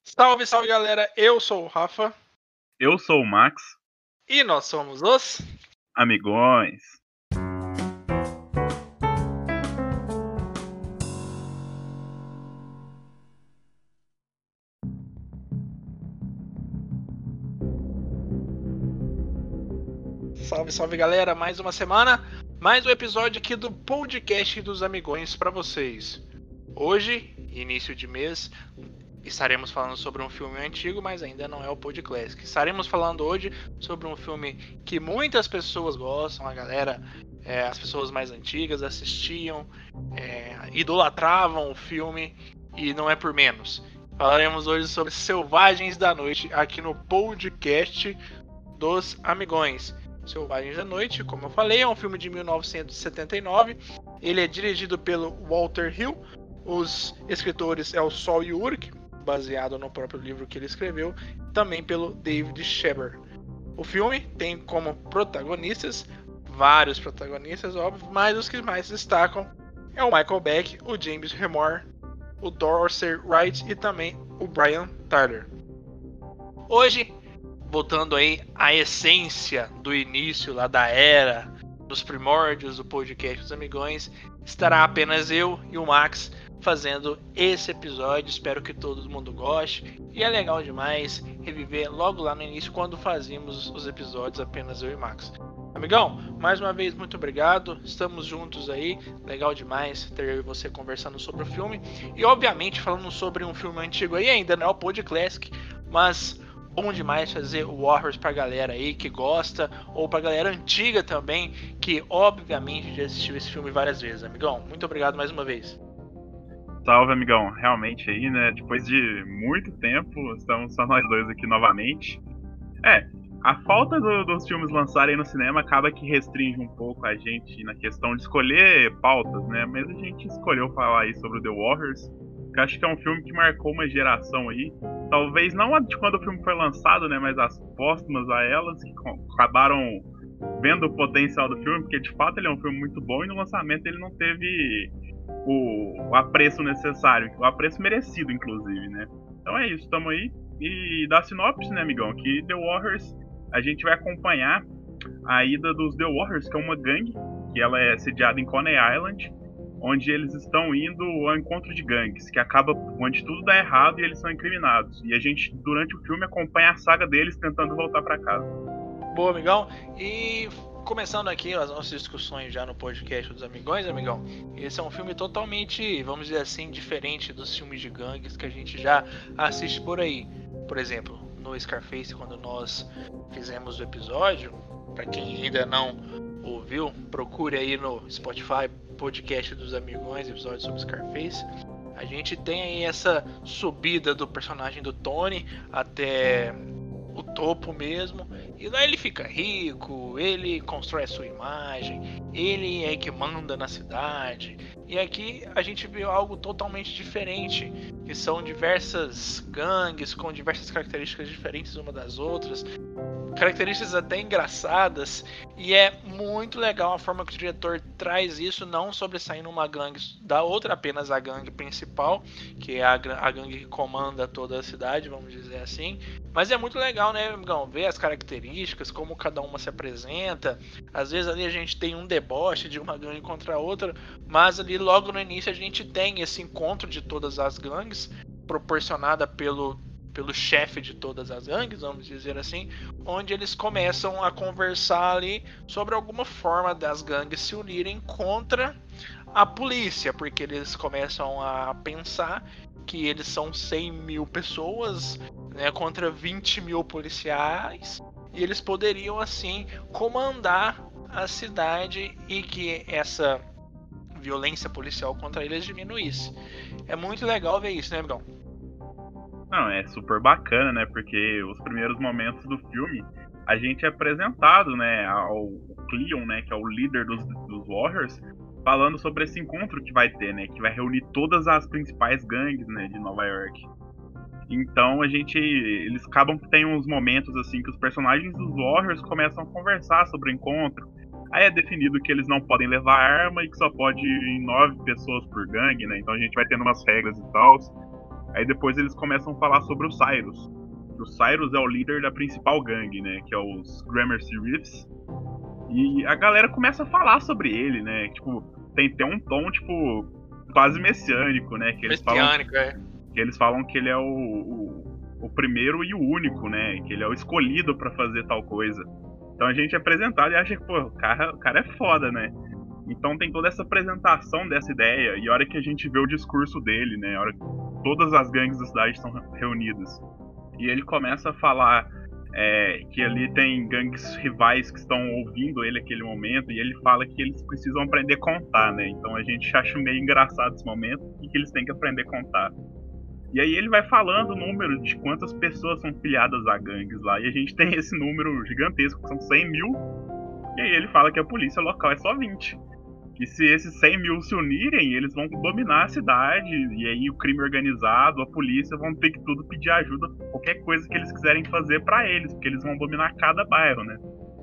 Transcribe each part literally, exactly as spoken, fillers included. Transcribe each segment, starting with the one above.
Salve, salve galera, eu sou o Rafa Eu sou o Max. e nós somos os Amigões. Salve, salve galera, mais uma semana, mais um episódio aqui do podcast dos Amigões para vocês. Hoje, início de mês, estaremos falando sobre um filme antigo, mas ainda não é o Pod Classic. Estaremos falando hoje sobre um filme que muitas pessoas gostam, a galera, é, as pessoas mais antigas assistiam, é, idolatravam o filme e não é por menos. Falaremos hoje sobre Selvagens da Noite aqui no podcast dos Amigões. Selvagens da Noite, como eu falei, é um filme de mil novecentos e setenta e nove. Ele é dirigido pelo Walter Hill. Os escritores é o Saul Yurik, baseado no próprio livro que ele escreveu, também pelo David Sheber. O filme tem como protagonistas vários protagonistas, óbvio, mas os que mais destacam é o Michael Beck, o James Remore, o Dorsey Wright e também o Brian Tyler. Hoje, voltando aí à essência do início lá da era, dos primórdios do podcast dos Amigões, estará apenas eu e o Max fazendo esse episódio. Espero que todo mundo goste. E é legal demais reviver logo lá no início, quando fazíamos os episódios apenas eu e Max. Amigão, mais uma vez muito obrigado. Estamos juntos aí. Legal demais ter eu e você conversando sobre o filme. E obviamente falando sobre um filme antigo aí, ainda não é o Pod Classic, mas bom demais fazer o Warriors pra galera aí que gosta, ou pra galera antiga também, que obviamente já assistiu esse filme várias vezes. Amigão, muito obrigado mais uma vez. Salve, amigão. Realmente aí, né? Depois de muito tempo, estamos só nós dois aqui novamente. É, a falta do, dos filmes lançarem no cinema acaba que restringe um pouco a gente na questão de escolher pautas, né? Mas a gente escolheu falar aí sobre o The Warriors, que acho que é um filme que marcou uma geração aí. Talvez não a de quando o filme foi lançado, né? Mas as póstumas a elas, que acabaram vendo o potencial do filme, porque de fato ele é um filme muito bom e no lançamento ele não teve o, o apreço necessário, o apreço merecido, inclusive, né? Então é isso, estamos aí. E da sinopse, né, amigão, que The Warriors, a gente vai acompanhar a ida dos The Warriors, que é uma gangue, que ela é sediada em Coney Island, onde eles estão indo ao encontro de gangues, que acaba onde tudo dá errado e eles são incriminados. E a gente, durante o filme, acompanha a saga deles tentando voltar para casa. Boa, amigão. E começando aqui as nossas discussões já no podcast dos Amigões, amigão, esse é um filme totalmente, vamos dizer assim, diferente dos filmes de gangues que a gente já assiste por aí. Por exemplo, no Scarface, quando nós fizemos o episódio, para quem ainda não ouviu, procure aí no Spotify, podcast dos Amigões, episódio sobre Scarface. A gente tem aí essa subida do personagem do Tony até o topo mesmo, e lá ele fica rico, ele constrói a sua imagem, ele é que manda na cidade. E aqui a gente vê algo totalmente diferente, que são diversas gangues com diversas características diferentes uma das outras, características até engraçadas, e é muito legal a forma que o diretor traz isso, não sobressaindo uma gangue da outra, apenas a gangue principal, que é a, a gangue que comanda toda a cidade, vamos dizer assim. Mas é muito legal, né, amigão, ver as características, como cada uma se apresenta. Às vezes ali a gente tem um deboche de uma gangue contra a outra, mas ali logo no início a gente tem esse encontro de todas as gangues, proporcionada pelo pelo chefe de todas as gangues, vamos dizer assim, onde eles começam a conversar ali sobre alguma forma das gangues se unirem contra a polícia, porque eles começam a pensar que eles são cem mil pessoas, né, contra vinte mil policiais, e eles poderiam assim comandar a cidade e que essa violência policial contra eles diminuísse. É muito legal ver isso, né, amigão? Não, é super bacana, né? Porque os primeiros momentos do filme a gente é apresentado, né, ao Cleon, né, que é o líder dos, dos Warriors, falando sobre esse encontro que vai ter, né, que vai reunir todas as principais gangues, né, de Nova York. Então a gente, eles acabam que tem uns momentos assim que os personagens dos Warriors começam a conversar sobre o encontro. Aí é definido que eles não podem levar arma e que só pode ir nove pessoas por gangue, né? Então a gente vai tendo umas regras e tal. Aí depois eles começam a falar sobre o Cyrus. O Cyrus é o líder da principal gangue, né? Que é os Gramercy Reefs. E a galera começa a falar sobre ele, né? Tipo, tem até um tom, tipo, quase messiânico, né? Que eles Messiânico, falam, é. Que eles falam que ele é o, o, o primeiro e o único, né? Que ele é o escolhido pra fazer tal coisa. Então a gente é apresentado e acha que, pô, o cara, o cara é foda, né? Então tem toda essa apresentação dessa ideia, e a hora que a gente vê o discurso dele, né? A hora que todas as gangues da cidade estão reunidas. E ele começa a falar é, que ali tem gangues rivais que estão ouvindo ele naquele momento, e ele fala que eles precisam aprender a contar, né? Então a gente acha meio engraçado esse momento e que eles têm que aprender a contar. E aí ele vai falando o número de quantas pessoas são filiadas a gangues lá, e a gente tem esse número gigantesco, que são cem mil, e aí ele fala que a polícia local é só vinte. E se esses cem mil se unirem, eles vão dominar a cidade, e aí o crime organizado, a polícia vão ter que tudo pedir ajuda, qualquer coisa que eles quiserem fazer pra eles, porque eles vão dominar cada bairro, né?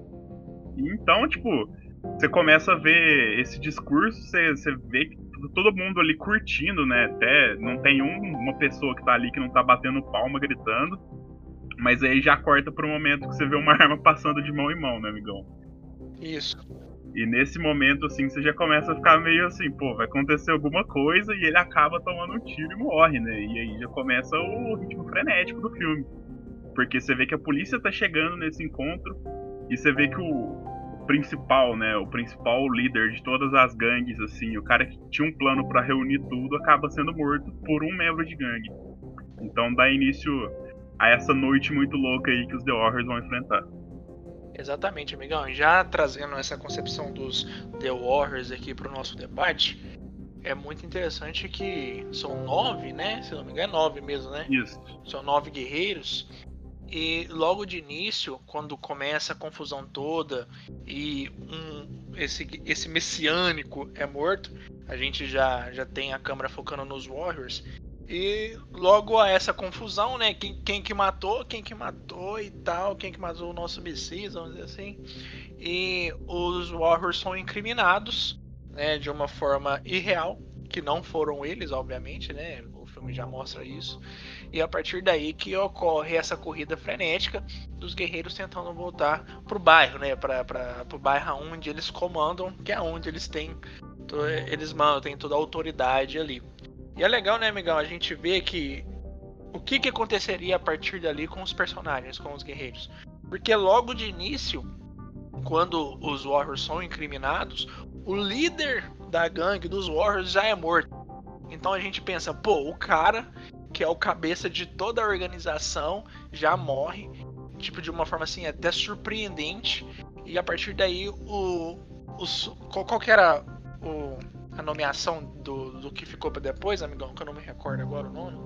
E então, tipo, você começa a ver esse discurso, você, você vê que todo mundo ali curtindo, né? Até não tem um, uma pessoa que tá ali que não tá batendo palma, gritando, mas aí já corta pro momento que você vê uma arma passando de mão em mão, né, amigão? Isso. E nesse momento, assim, você já começa a ficar meio assim, pô, vai acontecer alguma coisa e ele acaba tomando um tiro e morre, né? E aí já começa o ritmo frenético do filme. Porque você vê que a polícia tá chegando nesse encontro e você vê que o, o principal, né, o principal líder de todas as gangues, assim, o cara que tinha um plano pra reunir tudo, acaba sendo morto por um membro de gangue. Então dá início a essa noite muito louca aí que os The Warriors vão enfrentar. Exatamente, amigão. Já trazendo essa concepção dos The Warriors aqui para o nosso debate, é muito interessante que são nove, né? Se não me engano, é nove mesmo, né? Isso. São nove guerreiros. E logo de início, quando começa a confusão toda e um, esse, esse messiânico é morto, a gente já, já tem a câmera focando nos Warriors. E logo a essa confusão, né? Quem, quem que matou, quem que matou e tal, quem que matou o nosso Messias, vamos dizer assim. E os Warriors são incriminados, né? De uma forma irreal, que não foram eles, obviamente, né? O filme já mostra isso. E a partir daí que ocorre essa corrida frenética dos guerreiros tentando voltar pro bairro, né? Para pro bairro onde eles comandam, que é onde eles têm, eles mandam, tem toda a autoridade ali. E é legal, né, amigão, a gente vê que o que, que aconteceria a partir dali com os personagens, com os guerreiros. Porque logo de início, quando os Warriors são incriminados, o líder da gangue dos Warriors já é morto. Então a gente pensa, pô, o cara que é o cabeça de toda a organização já morre, tipo, de uma forma assim até surpreendente. E a partir daí, o, os, qual, qual que era o... a nomeação do, do que ficou pra depois, amigão, que eu não me recordo agora o nome.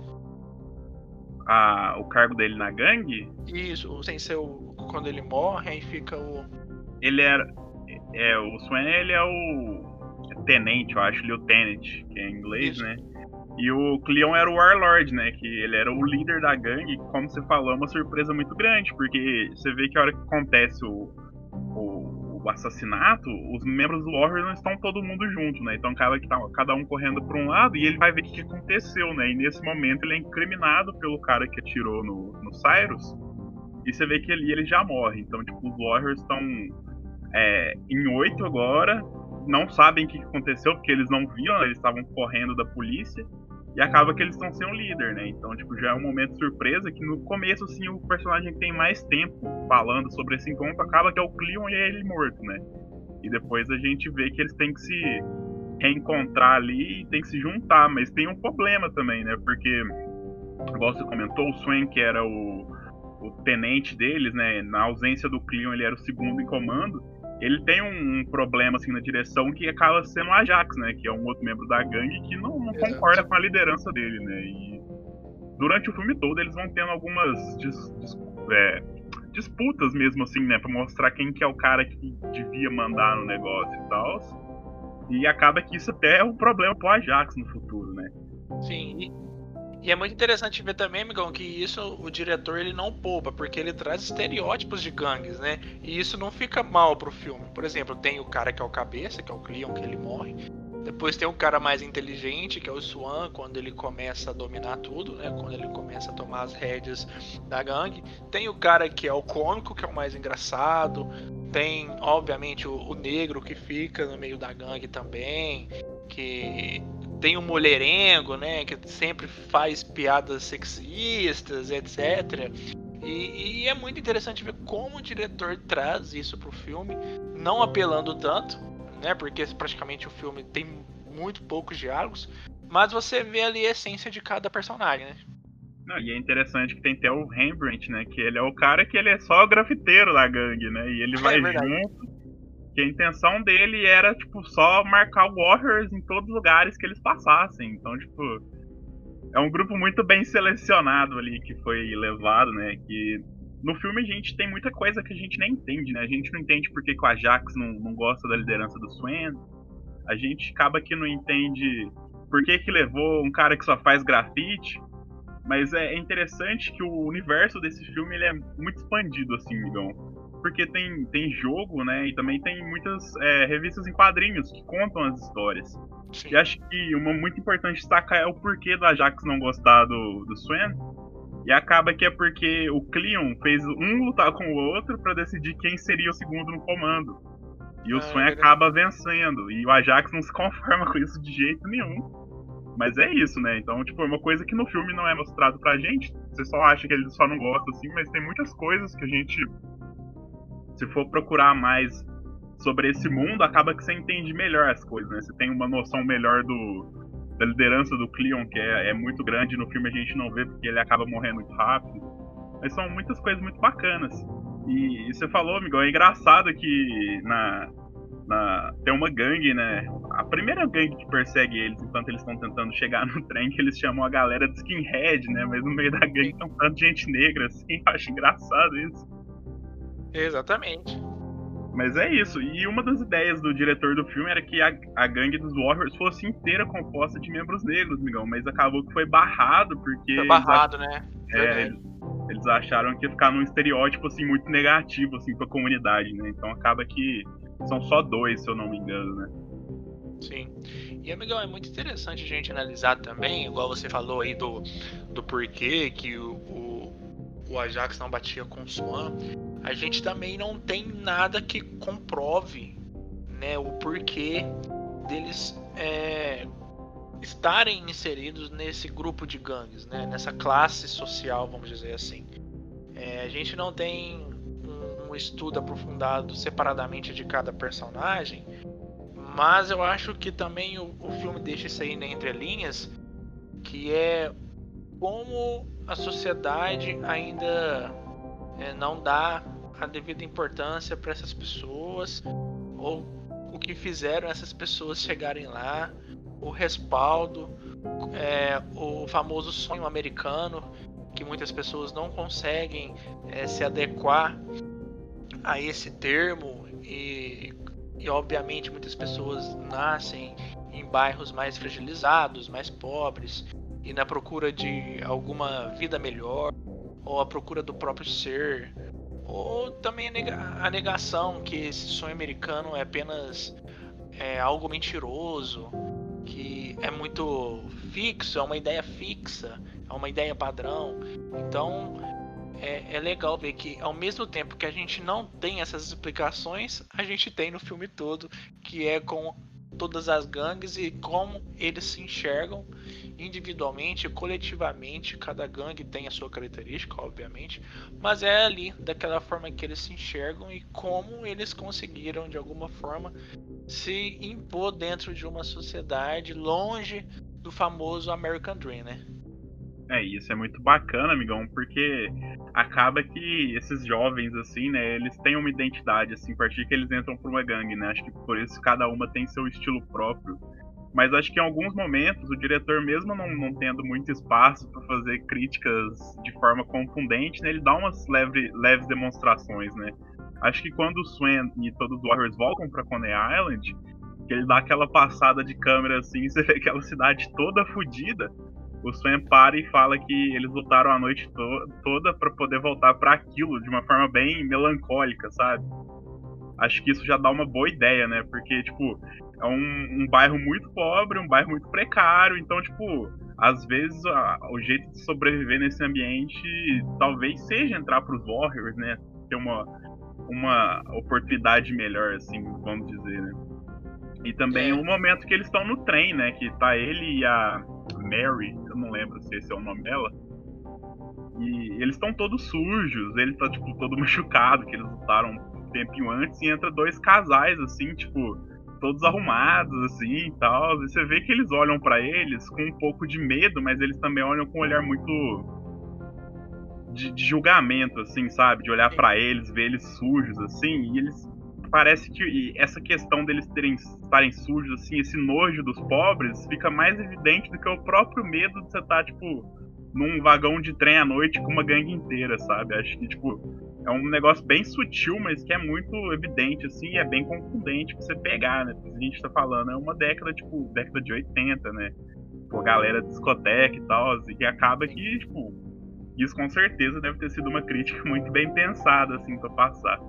Ah, o cargo dele na gangue? Isso, sem ser o, quando ele morre, aí fica o... Ele era... É, o Swan, ele é o tenente, eu acho, lieutenant, que é em inglês, Isso. né? E o Cleon era o Warlord, né? Que ele era o líder da gangue, como você falou, é uma surpresa muito grande, porque você vê que a hora que acontece o, o, o assassinato, os membros do Warriors não estão todo mundo junto, né? Então acaba que tá cada um correndo para um lado e ele vai ver o que aconteceu, né? E nesse momento ele é incriminado pelo cara que atirou no, no Cyrus, e você vê que ali ele já morre. Então, tipo, os Warriors estão é, em oito agora, não sabem o que aconteceu, porque eles não viram, eles estavam correndo da polícia. E acaba que eles estão sem um líder, né? Então, tipo, já é um momento de surpresa que no começo, assim, o personagem que tem mais tempo falando sobre esse encontro acaba que é o Cleon e é ele morto, né? E depois a gente vê que eles têm que se reencontrar ali e tem que se juntar, mas tem um problema também, né? Porque, igual você comentou, o Swan, que era o, o tenente deles, né? Na ausência do Cleon, ele era o segundo em comando. Ele tem um, um problema assim na direção que acaba sendo o Ajax, né? Que é um outro membro da gangue que não, não concorda com a liderança dele, né? E durante o filme todo eles vão tendo algumas dis, dis, é, disputas mesmo assim, né? Pra mostrar quem que é o cara que devia mandar no negócio e tal. E acaba que isso até é um problema pro Ajax no futuro, né? Sim. E é muito interessante ver também, amigão, que isso o diretor ele não poupa, porque ele traz estereótipos de gangues, né? E isso não fica mal pro filme. Por exemplo, tem o cara que é o cabeça, que é o Cleon, que ele morre. Depois tem um cara mais inteligente, que é o Swan, quando ele começa a dominar tudo, né? Quando ele começa a tomar as rédeas da gangue. Tem o cara que é o cômico, que é o mais engraçado. Tem, obviamente, o, o negro que fica no meio da gangue também. Que tem o mulherengo, né? Que sempre faz piadas sexistas, etcétera. E, e é muito interessante ver como o diretor traz isso pro filme, não apelando tanto, né? Porque praticamente o filme tem muito poucos diálogos, mas você vê ali a essência de cada personagem, né? Não, e é interessante que tem até o Rembrandt, né? Que ele é o cara que ele é só grafiteiro da gangue, né? E ele vai É verdade. junto. Que a intenção dele era, tipo, só marcar Warriors em todos os lugares que eles passassem. Então, tipo, é um grupo muito bem selecionado ali que foi levado, né? Que no filme a gente tem muita coisa que a gente nem entende, né? A gente não entende por que, que o Ajax não, não gosta da liderança do Swan. A gente acaba que não entende por que, que levou um cara que só faz grafite. Mas é interessante que o universo desse filme ele é muito expandido, assim, Migão. Porque tem, tem jogo, né? E também tem muitas é, revistas em quadrinhos que contam as histórias. Sim. E acho que uma muito importante destacar é o porquê do Ajax não gostar do, do Swan. E acaba que é porque o Cleon fez um lutar com o outro pra decidir quem seria o segundo no comando. E o ah, Swan é acaba vencendo. E o Ajax não se conforma com isso de jeito nenhum. Mas é isso, né? Então, tipo, é uma coisa que no filme não é mostrado pra gente. Você só acha que ele só não gosta, assim, mas tem muitas coisas que a gente, se for procurar mais sobre esse mundo, acaba que você entende melhor as coisas, né? Você tem uma noção melhor do, da liderança do Cleon, que é, é muito grande. No filme a gente não vê porque ele acaba morrendo muito rápido. Mas são muitas coisas muito bacanas. E, e você falou, amigo, é engraçado que na... Na, tem uma gangue, né? A primeira gangue que persegue eles enquanto eles estão tentando chegar no trem, que eles chamam a galera de skinhead, né? Mas no meio da gangue tem um tanto de gente negra, assim. Eu acho engraçado isso. Exatamente. Mas é isso. E uma das ideias do diretor do filme era que a, a gangue dos Warriors fosse inteira composta de membros negros, amigão. Mas acabou que foi barrado, porque... Foi barrado, eles, né? É, eles, eles acharam que ia ficar num estereótipo, assim, muito negativo, assim, pra comunidade, né? Então acaba que são só dois, se eu não me engano, né? Sim. E, amigão, é muito interessante a gente analisar também, igual você falou aí do, do porquê que o, o, o Ajax não batia com o Swan. A gente também não tem nada que comprove, né, o porquê deles é, estarem inseridos nesse grupo de gangues, né, nessa classe social, vamos dizer assim. É, a gente não tem um estudo aprofundado separadamente de cada personagem, mas eu acho que também o, o filme deixa isso aí entre linhas, que é como a sociedade ainda é, não dá a devida importância para essas pessoas, ou o que fizeram essas pessoas chegarem lá, o respaldo, é, o famoso sonho americano, que muitas pessoas não conseguem é, se adequar a esse termo e, e obviamente muitas pessoas nascem em bairros mais fragilizados, mais pobres e na procura de alguma vida melhor ou a procura do próprio ser, ou também a, nega, a negação que esse sonho americano é apenas é, algo mentiroso, que é muito fixo, é uma ideia fixa, é uma ideia padrão. Então É, é legal ver que ao mesmo tempo que a gente não tem essas explicações, a gente tem no filme todo, que é com todas as gangues e como eles se enxergam individualmente, coletivamente. Cada gangue tem a sua característica, obviamente, mas é ali daquela forma que eles se enxergam e como eles conseguiram de alguma forma se impor dentro de uma sociedade longe do famoso American Dream, né? É, isso é muito bacana, amigão, porque acaba que esses jovens, assim, né, eles têm uma identidade, assim, a partir que eles entram por uma gangue, né, acho que por isso cada uma tem seu estilo próprio. Mas acho que em alguns momentos o diretor, mesmo não, não tendo muito espaço para fazer críticas de forma contundente, né, ele dá umas leve, leves demonstrações, né. Acho que quando o Swan e todos os Warriors voltam para Coney Island, que ele dá aquela passada de câmera, assim, você vê aquela cidade toda fodida. O Swan para e fala que eles lutaram a noite to- toda para poder voltar para aquilo de uma forma bem melancólica, sabe? Acho que isso já dá uma boa ideia, né? Porque, tipo, é um, um bairro muito pobre, um bairro muito precário, então, tipo, às vezes a, o jeito de sobreviver nesse ambiente talvez seja entrar pros Warriors, né? Ter uma, uma oportunidade melhor, assim, vamos dizer, né? E também É, o momento que eles estão no trem, né? Que tá ele e a Mary, eu não lembro se esse é o nome dela. E eles estão todos sujos, ele tá, tipo, todo machucado, que eles lutaram um tempinho antes, e entra dois casais, assim, tipo, todos arrumados, assim, e tal. E você vê que eles olham pra eles com um pouco de medo, mas eles também olham com um olhar muito de, de julgamento, assim, sabe? De olhar pra eles, ver eles sujos, assim, e eles... Parece que e essa questão deles terem, estarem sujos, assim, esse nojo dos pobres, fica mais evidente do que o próprio medo de você estar, tipo, num vagão de trem à noite com uma gangue inteira, sabe? Acho que, tipo, é um negócio bem sutil, mas que é muito evidente, assim, e é bem confundente pra você pegar, né? Porque a gente tá falando, é uma década, tipo, década de oitenta, né? Pô, galera de discoteca e tal, e que acaba que, tipo, isso com certeza deve ter sido uma crítica muito bem pensada, assim, pra passar.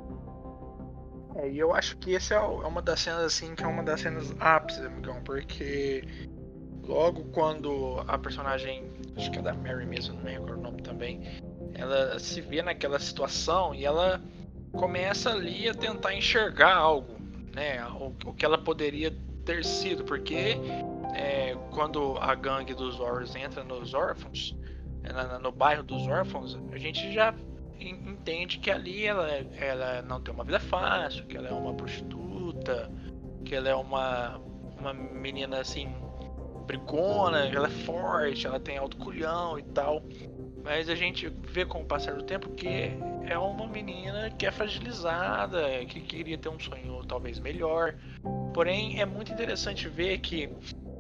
É, e eu acho que essa é uma das cenas, assim, que é uma das cenas ápices, amigão, porque logo quando a personagem, acho que é da Mary mesmo, não me recordo o nome também, ela se vê naquela situação e ela começa ali a tentar enxergar algo, né, o, o que ela poderia ter sido, porque é, quando a gangue dos Warriors entra nos órfãos, é, no bairro dos órfãos, a gente já entende que ali ela, ela não tem uma vida fácil, que ela é uma prostituta, que ela é uma, uma menina assim, brigona, ela é forte, ela tem alto culhão e tal. Mas a gente vê com o passar do tempo que é uma menina que é fragilizada, que queria ter um sonho talvez melhor. Porém, é muito interessante ver que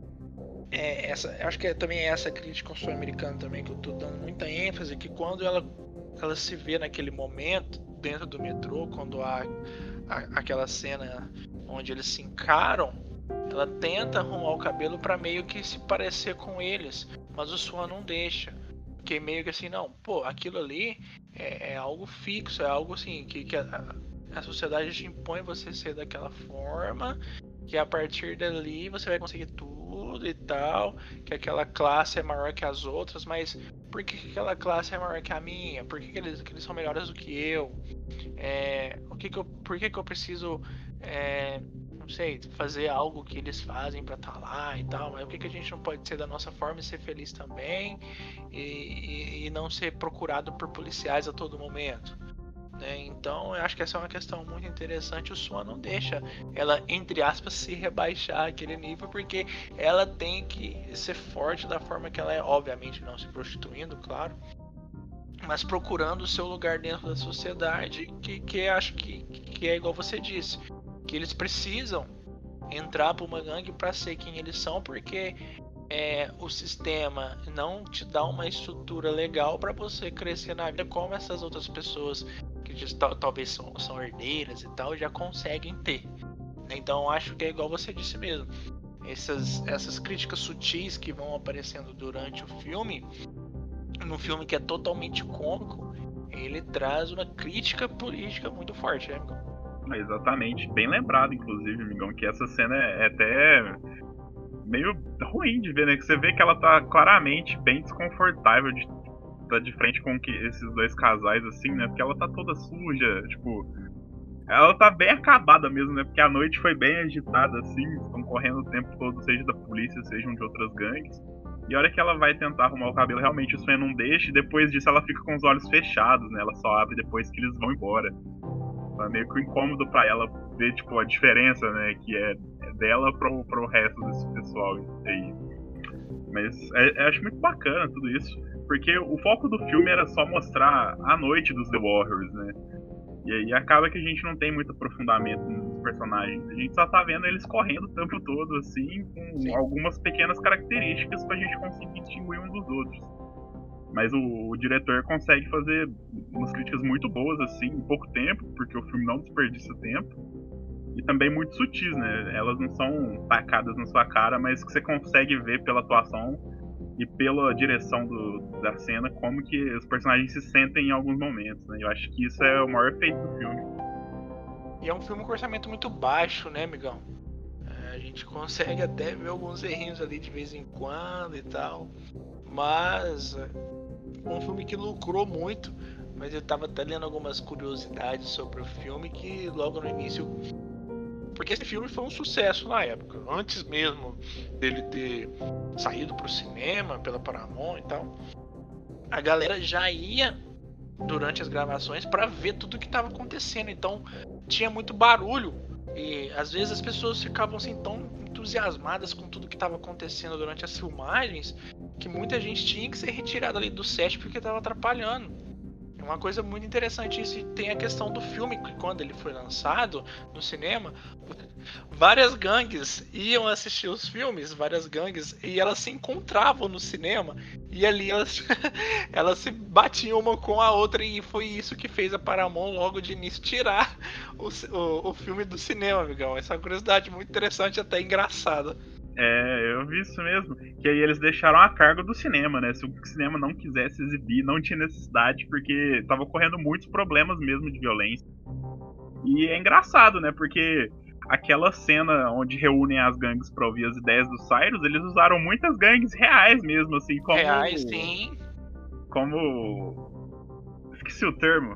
é, essa, acho que é também essa crítica ao sonho americano também que eu tô dando muita ênfase, que quando ela ela se vê naquele momento dentro do metrô, quando há a, aquela cena onde eles se encaram, ela tenta arrumar o cabelo para meio que se parecer com eles, mas o Swan não deixa, porque meio que assim, não, pô, aquilo ali é, é algo fixo, é algo assim que, que a, a sociedade te impõe você ser daquela forma, que a partir dali você vai conseguir tudo e tal, que aquela classe é maior que as outras, mas por que, que aquela classe é maior que a minha? Por que, que, eles, que eles são melhores do que eu? É, o que que eu por que, que eu preciso, é, não sei, fazer algo que eles fazem pra estar lá e tal? Mas por que, que a gente não pode ser da nossa forma e ser feliz também? E, e, e não ser procurado por policiais a todo momento? Né? Então eu acho que essa é uma questão muito interessante. O Swan não deixa ela, entre aspas, se rebaixar aquele nível, porque ela tem que ser forte da forma que ela é, obviamente não se prostituindo, claro, mas procurando o seu lugar dentro da sociedade, que, que acho que, que é igual você disse, que eles precisam entrar para uma gangue para ser quem eles são, porque é, o sistema não te dá uma estrutura legal para você crescer na vida como essas outras pessoas que diz, tal, talvez são, são herdeiras e tal, já conseguem ter. Então acho que é igual você disse mesmo. Essas, essas críticas sutis que vão aparecendo durante o filme, num filme que é totalmente cômico, ele traz uma crítica política muito forte, né, amigão? Exatamente, bem lembrado, inclusive, amigão, que essa cena é até meio ruim de ver, né? Que você vê que ela tá claramente bem desconfortável de tá de frente com que esses dois casais, assim, né? Porque ela tá toda suja, tipo. Ela tá bem acabada mesmo, né? Porque a noite foi bem agitada, assim, estão correndo o tempo todo, seja da polícia, sejam de outras gangues. E a hora que ela vai tentar arrumar o cabelo, realmente o sonho não deixa, e depois disso ela fica com os olhos fechados, né? Ela só abre depois que eles vão embora. Então é meio que incômodo pra ela ver, tipo, a diferença, né? Que é dela pro, pro resto desse pessoal aí. Mas é, eu acho muito bacana tudo isso. Porque o foco do filme era só mostrar a noite dos The Warriors, né? E aí acaba que a gente não tem muito aprofundamento nos personagens. A gente só tá vendo eles correndo o tempo todo, assim, com Sim. algumas pequenas características pra gente conseguir distinguir um dos outros. Mas o, o diretor consegue fazer umas críticas muito boas, assim, em pouco tempo, porque o filme não desperdiça tempo. E também muito sutis, né? Elas não são tacadas na sua cara, mas que você consegue ver pela atuação e pela direção do, da cena como que os personagens se sentem em alguns momentos, né? Eu acho que isso é o maior feito do filme. E é um filme com orçamento muito baixo, né, amigão? É, a gente consegue até ver alguns errinhos ali de vez em quando e tal. Mas foi um filme que lucrou muito. Mas eu tava até lendo algumas curiosidades sobre o filme que logo no início. Porque esse filme foi um sucesso na época. Antes mesmo dele ter saído pro cinema pela Paramount e tal. A galera já ia durante as gravações para ver tudo que estava acontecendo. Então tinha muito barulho. E às vezes as pessoas ficavam assim tão entusiasmadas com tudo que estava acontecendo durante as filmagens que muita gente tinha que ser retirada ali do set porque estava atrapalhando. É uma coisa muito interessante isso. E tem a questão do filme, que quando ele foi lançado no cinema, várias gangues iam assistir os filmes, várias gangues, e elas se encontravam no cinema, e ali elas, elas se batiam uma com a outra, e foi isso que fez a Paramount logo de início tirar o, o, o filme do cinema, amigão. Essa é uma curiosidade muito interessante, até engraçada. É, eu vi isso mesmo. Que aí eles deixaram a cargo do cinema, né? Se o cinema não quisesse exibir, não tinha necessidade, porque tava ocorrendo muitos problemas mesmo de violência. E é engraçado, né? Porque aquela cena onde reúnem as gangues pra ouvir as ideias do Cyrus, eles usaram muitas gangues reais mesmo, assim, como... Reais, sim. Como... Esqueci o termo.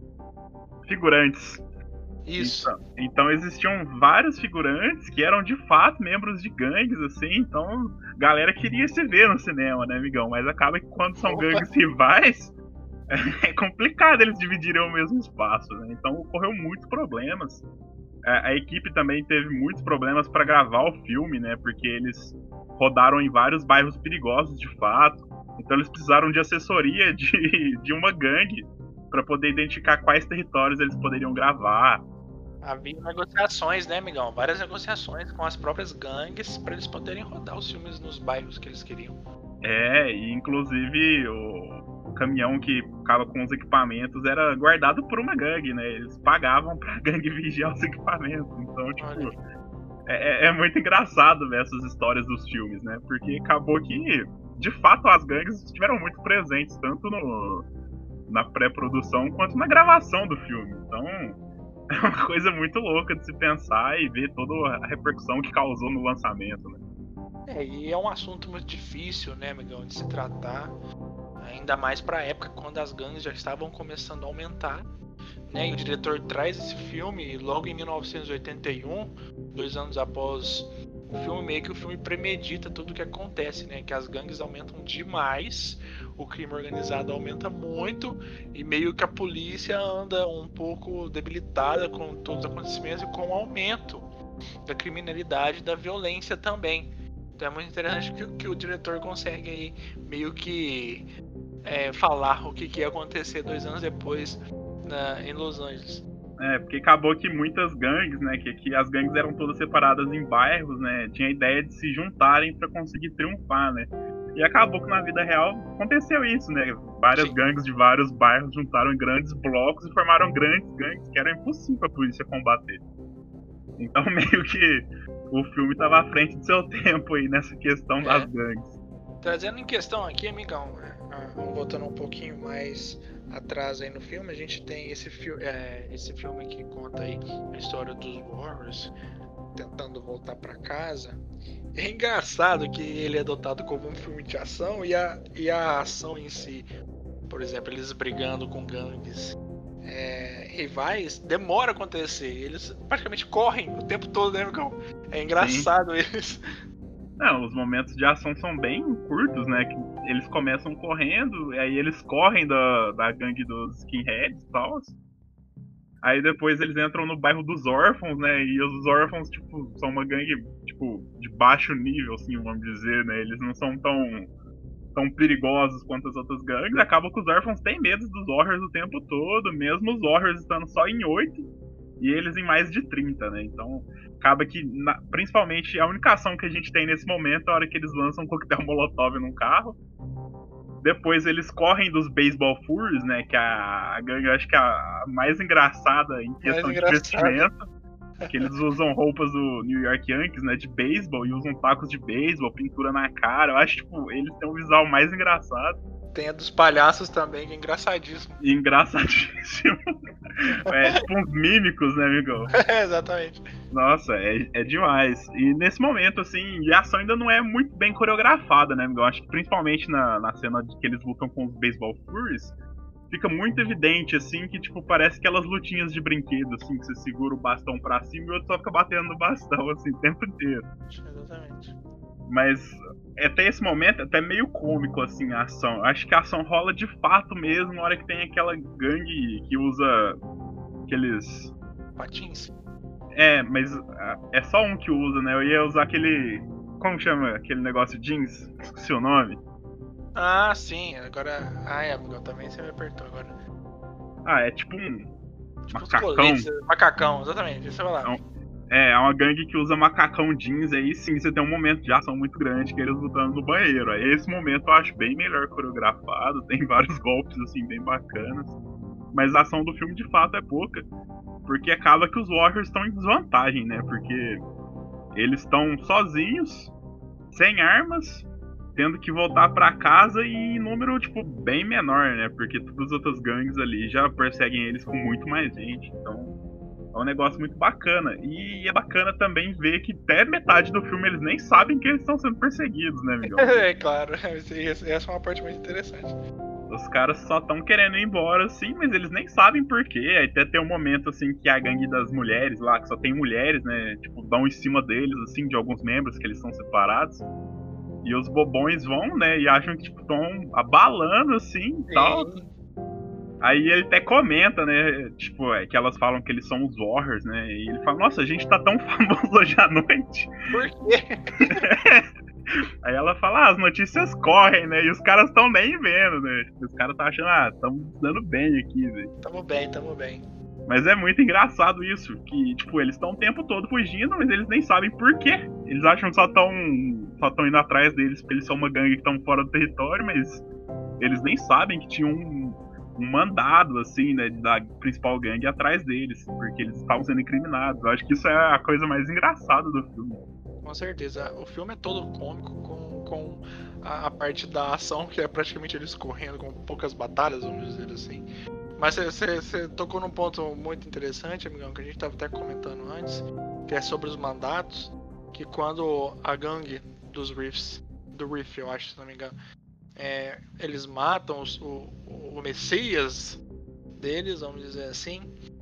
Figurantes. Isso. Então, então existiam vários figurantes que eram de fato membros de gangues, assim, então a galera queria se ver no cinema, né, amigão? Mas acaba que quando são Opa. gangues rivais, é complicado eles dividirem o mesmo espaço, né? Então ocorreu muitos problemas. A, a equipe também teve muitos problemas para gravar o filme, né? Porque eles rodaram em vários bairros perigosos de fato. Então eles precisaram de assessoria de, de uma gangue para poder identificar quais territórios eles poderiam gravar. Havia negociações, né, amigão? Várias negociações com as próprias gangues para eles poderem rodar os filmes nos bairros que eles queriam. É, e inclusive o caminhão que ficava com os equipamentos era guardado por uma gangue, né? Eles pagavam pra gangue vigiar os equipamentos. Então, tipo, é, é muito engraçado ver essas histórias dos filmes, né? Porque acabou que, de fato, as gangues estiveram muito presentes, tanto no, na pré-produção quanto na gravação do filme. Então, é uma coisa muito louca de se pensar e ver toda a repercussão que causou no lançamento, né? É, e é um assunto muito difícil, né, amigão, de se tratar, ainda mais pra época quando as gangues já estavam começando a aumentar, né? E o diretor traz esse filme logo em mil novecentos e oitenta e um, dois anos após o filme, meio que o filme premedita tudo o que acontece, né? Que as gangues aumentam demais, o crime organizado aumenta muito e meio que a polícia anda um pouco debilitada com todos os acontecimentos e com o aumento da criminalidade e da violência também. Então é muito interessante que, que o diretor consegue aí meio que é, falar o que, que ia acontecer dois anos depois na, em Los Angeles. É, porque acabou que muitas gangues, né, que, que as gangues eram todas separadas em bairros, né, tinha a ideia de se juntarem para conseguir triunfar, né. E acabou que na vida real aconteceu isso, né, várias Sim. gangues de vários bairros juntaram em grandes blocos e formaram grandes gangues que era impossível a polícia combater. Então meio que o filme estava à frente do seu tempo aí nessa questão é. das gangues. Trazendo em questão aqui, amigão, vamos voltando um pouquinho mais atrás aí no filme, a gente tem esse, fi é, esse filme que conta aí a história dos Warriors tentando voltar para casa. É engraçado que ele é dotado como um filme de ação e a, e a ação em si, por exemplo, eles brigando com gangues é, rivais, demora a acontecer. Eles praticamente correm o tempo todo, né, amigão? É engraçado Sim. eles. Não, os momentos de ação são bem curtos, né? Que eles começam correndo, e aí eles correm da, da gangue dos skinheads e tal. Aí depois eles entram no bairro dos órfãos, né? E os órfãos, tipo, são uma gangue, tipo, de baixo nível, assim, vamos dizer, né? Eles não são tão, tão perigosos quanto as outras gangues. Acaba que os órfãos têm medo dos Warriors o tempo todo, mesmo os Warriors estando só em oito e eles em mais de trinta, né? Então, acaba que, na, principalmente, a única ação que a gente tem nesse momento é a hora que eles lançam um coquetel molotov num carro. Depois eles correm dos baseball furs, né? Que a, a gangue, eu acho que é a mais engraçada em questão de vestimenta. Que eles usam roupas do New York Yankees, né? De beisebol, e usam tacos de beisebol, pintura na cara. Eu acho, tipo, eles têm um visual mais engraçado. Tem a dos palhaços também, que é engraçadíssimo. Engraçadíssimo. É tipo uns mímicos, né, amigão? É, exatamente. Nossa, é, é demais. E nesse momento, assim, e a ação ainda não é muito bem coreografada, né, amigão? Acho que principalmente na, na cena de que eles lutam com os Baseball Furies, fica muito evidente, assim, que, tipo, parece aquelas lutinhas de brinquedo, assim, que você segura o bastão pra cima e o outro só fica batendo no bastão, assim, o tempo inteiro. Exatamente. Mas até esse momento é até meio cômico, assim, a ação. Acho que a ação rola de fato mesmo na hora que tem aquela gangue que usa aqueles... Patins. É, mas é só um que usa, né? Eu ia usar aquele... Como chama aquele negócio jeans? Esqueci o nome. Ah, sim. Agora... Ah, é, amigão, também você me apertou agora. Ah, é tipo um Tipo os macacão. coletes, macacão, exatamente. Isso eu lá. Não. É, é uma gangue que usa macacão jeans, aí sim você tem um momento de ação muito grande que eles lutando no banheiro. Aí esse momento eu acho bem melhor coreografado, tem vários golpes assim bem bacanas. Mas a ação do filme de fato é pouca, porque acaba que os Warriors estão em desvantagem, né? Porque eles estão sozinhos, sem armas, tendo que voltar pra casa e em número tipo bem menor, né? Porque todas as outras gangues ali já perseguem eles com muito mais gente, então é um negócio muito bacana. E é bacana também ver que até metade do filme eles nem sabem que eles estão sendo perseguidos, né, amigão? É, claro. Essa é uma parte muito interessante. Os caras só estão querendo ir embora, assim, mas eles nem sabem por quê. Aí até tem um momento, assim, que a gangue das mulheres lá, que só tem mulheres, né, tipo, dão em cima deles, assim, de alguns membros que eles são separados. E os bobões vão, né, e acham que, tipo, estão abalando, assim, e tal. Aí ele até comenta, né, tipo, é, que elas falam que eles são os Warriors, né, e ele fala, nossa, a gente tá tão famoso hoje à noite. Por quê? Aí ela fala, ah, as notícias correm, né, e os caras tão nem vendo, né, os caras tá achando, ah, tamo dando bem aqui, velho. Tamo bem, tamo bem. Mas é muito engraçado isso, que, tipo, eles estão o tempo todo fugindo, mas eles nem sabem por quê. Eles acham que só estão só tão indo atrás deles porque eles são uma gangue que estão fora do território, mas eles nem sabem que tinha um... um mandado, assim, né, da principal gangue atrás deles, porque eles estavam sendo incriminados. Eu acho que isso é a coisa mais engraçada do filme. Com certeza. O filme é todo cômico, com, com a, a parte da ação, que é praticamente eles correndo com poucas batalhas, vamos dizer assim. Mas você tocou num ponto muito interessante, amigão, que a gente estava até comentando antes, que é sobre os mandatos, que quando a gangue dos Riffs, do Riff, eu acho, se não me engano, É, eles matam os, o, o Messias deles, vamos dizer assim.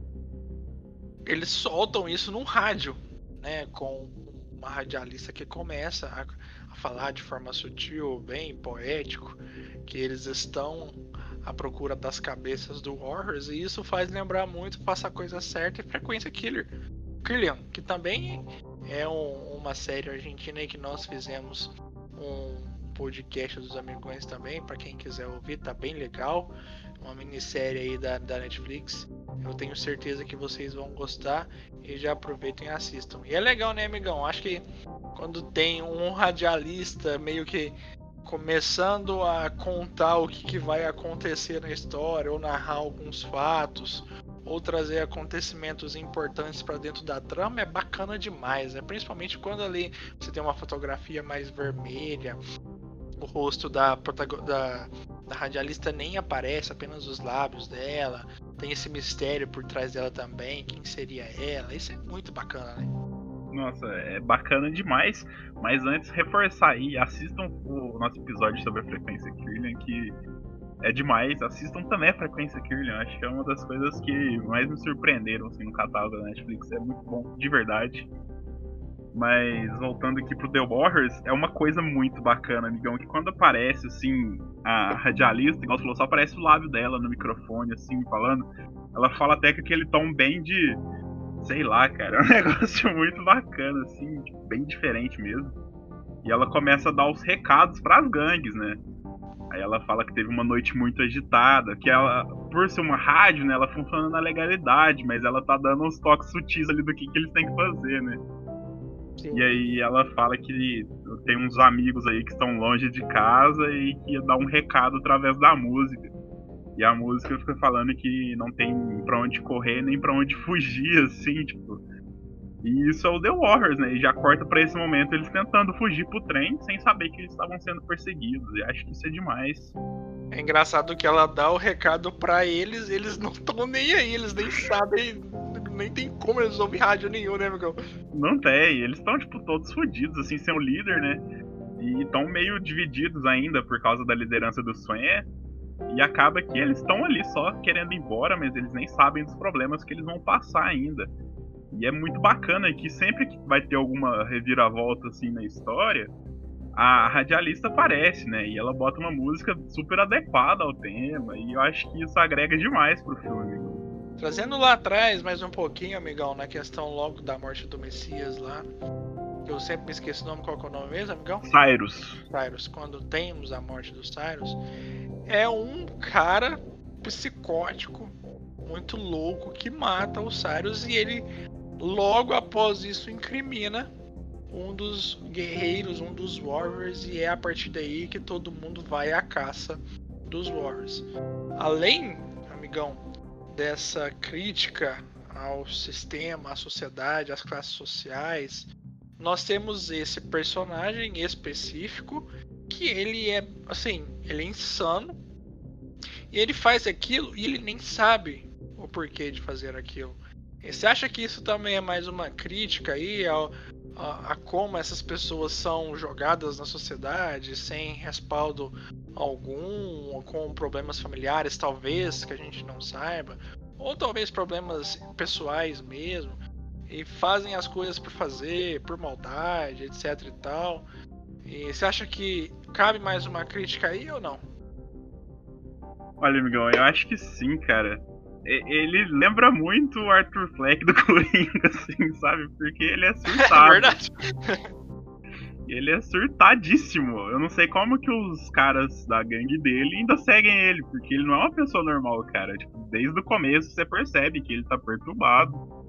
Eles soltam isso num rádio, né? Com uma radialista que começa a, a falar de forma sutil, bem poético, que eles estão à procura das cabeças do Warriors, e isso faz lembrar muito Faça a Coisa Certa e Frequência Killer, Killian, que também é um, uma série argentina aí que nós fizemos um podcast dos Amigões também, para quem quiser ouvir, tá bem legal, uma minissérie aí da, da Netflix. Eu tenho certeza que vocês vão gostar e já aproveitem e assistam. E é legal, né, amigão? Acho que quando tem um radialista meio que começando a contar o que, que vai acontecer na história, ou narrar alguns fatos, ou trazer acontecimentos importantes para dentro da trama, é bacana demais, né? Principalmente quando ali você tem uma fotografia mais vermelha, o rosto da, da, da radialista nem aparece, apenas os lábios dela, tem esse mistério por trás dela também, quem seria ela, isso é muito bacana, né? Nossa, é bacana demais, mas antes reforçar aí, assistam o nosso episódio sobre a Frequência Killian, que é demais, assistam também a Frequência Killian, acho que é uma das coisas que mais me surpreenderam assim, no catálogo da Netflix, é muito bom, de verdade. Mas voltando aqui pro The Warriors, é uma coisa muito bacana, amigão, que quando aparece, assim, a radialista, igual você falou, só aparece o lábio dela no microfone, assim, falando, ela fala até com aquele tom bem de, sei lá, cara, é um negócio muito bacana, assim, tipo, bem diferente mesmo. E ela começa a dar os recados pras gangues, né? Aí ela fala que teve uma noite muito agitada, que ela, por ser uma rádio, né, ela funciona na legalidade, mas ela tá dando uns toques sutis ali do que, que eles têm que fazer, né? Sim. E aí ela fala que tem uns amigos aí que estão longe de casa e que ia dar um recado através da música. E a música fica falando que não tem pra onde correr nem pra onde fugir, assim, tipo. E isso é o The Warriors, né? E já corta pra esse momento eles tentando fugir pro trem sem saber que eles estavam sendo perseguidos. E acho que isso é demais. É engraçado que ela dá o recado pra eles, eles não estão nem aí, eles nem sabem, nem tem como eles ouvir rádio nenhum, né, amigão? Não tem, eles estão, tipo, todos fodidos, assim, sem o líder, né? E estão meio divididos ainda por causa da liderança do Swen. E acaba que eles estão ali só querendo ir embora, mas eles nem sabem dos problemas que eles vão passar ainda. E é muito bacana que sempre que vai ter alguma reviravolta assim na história, a radialista aparece, né? E ela bota uma música super adequada ao tema. E eu acho que isso agrega demais pro filme. Trazendo lá atrás mais um pouquinho, amigão, na questão logo da morte do Messias lá. Eu sempre me esqueço o nome, qual que é o nome mesmo, amigão? Cyrus. Cyrus. Quando temos a morte do Cyrus, é um cara psicótico, muito louco, que mata o Cyrus e ele, logo após isso, incrimina um dos guerreiros, um dos Warriors, e é a partir daí que todo mundo vai à caça dos Warriors. Além, amigão, dessa crítica ao sistema, à sociedade, às classes sociais, nós temos esse personagem específico que ele é, assim, ele é insano e ele faz aquilo e ele nem sabe o porquê de fazer aquilo. E você acha que isso também é mais uma crítica aí ao, a, a como essas pessoas são jogadas na sociedade sem respaldo algum, ou com problemas familiares talvez que a gente não saiba, ou talvez problemas pessoais mesmo, e fazem as coisas por fazer, por maldade, etc e tal. E você acha que cabe mais uma crítica aí ou não? Olha, amigão, eu acho que sim, cara. Ele lembra muito o Arthur Fleck do Coringa, assim, sabe? Porque ele é surtado. É verdade. Ele é surtadíssimo. Eu não sei como que os caras da gangue dele ainda seguem ele, porque ele não é uma pessoa normal, cara. Tipo, desde o começo você percebe que ele tá perturbado.